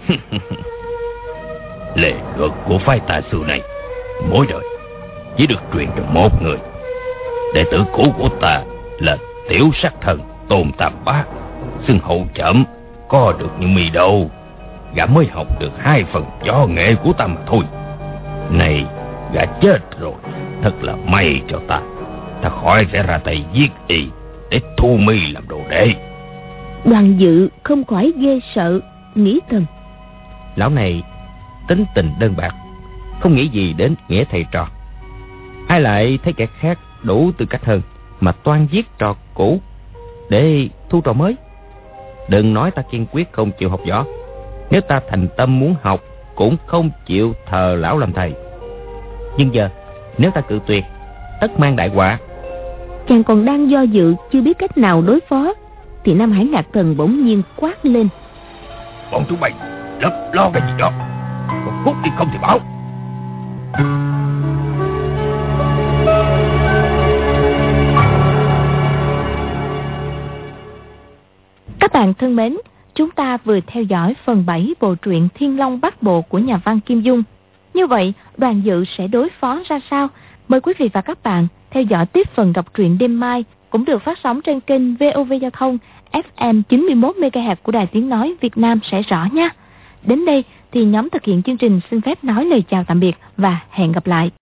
lệ luật của phái tà sư này, mỗi đời chỉ được truyền cho một người. Đệ tử cũ của ta là Tiểu Sát Thần Tôn Tam Bá, xưng hậu chẩm có được như mì đâu. Gã mới học được 2 phần võ nghệ của ta mà thôi. Này gã chết rồi, thật là may cho ta. Ta khỏi sẽ ra tay giết y để thu mi làm đồ đệ. Đoàn Dự không khỏi ghê sợ, nghĩ thầm: lão này tính tình đơn bạc, không nghĩ gì đến nghĩa thầy trò. Ai lại thấy kẻ khác đủ tư cách hơn mà toan giết trò cũ để thu trò mới. Đừng nói ta kiên quyết không chịu học võ, nếu ta thành tâm muốn học cũng không chịu thờ lão làm thầy. Nhưng giờ nếu ta cự tuyệt, tất mang đại họa. Chàng còn đang do dự chưa biết cách nào đối phó, thì Nam Hải Ngạc Thần bỗng nhiên quát lên: Bọn chúng mày lấp lo cái gì đó, còn cút đi không thì bảo. Các bạn thân mến, chúng ta vừa theo dõi phần 7 bộ truyện Thiên Long Bát Bộ của nhà văn Kim Dung. Như vậy, Đoàn Dự sẽ đối phó ra sao? Mời quý vị và các bạn theo dõi tiếp phần đọc truyện đêm mai, cũng được phát sóng trên kênh VOV Giao thông FM 91 MHz của Đài Tiếng nói Việt Nam sẽ rõ nha. Đến đây thì nhóm thực hiện chương trình xin phép nói lời chào tạm biệt và hẹn gặp lại.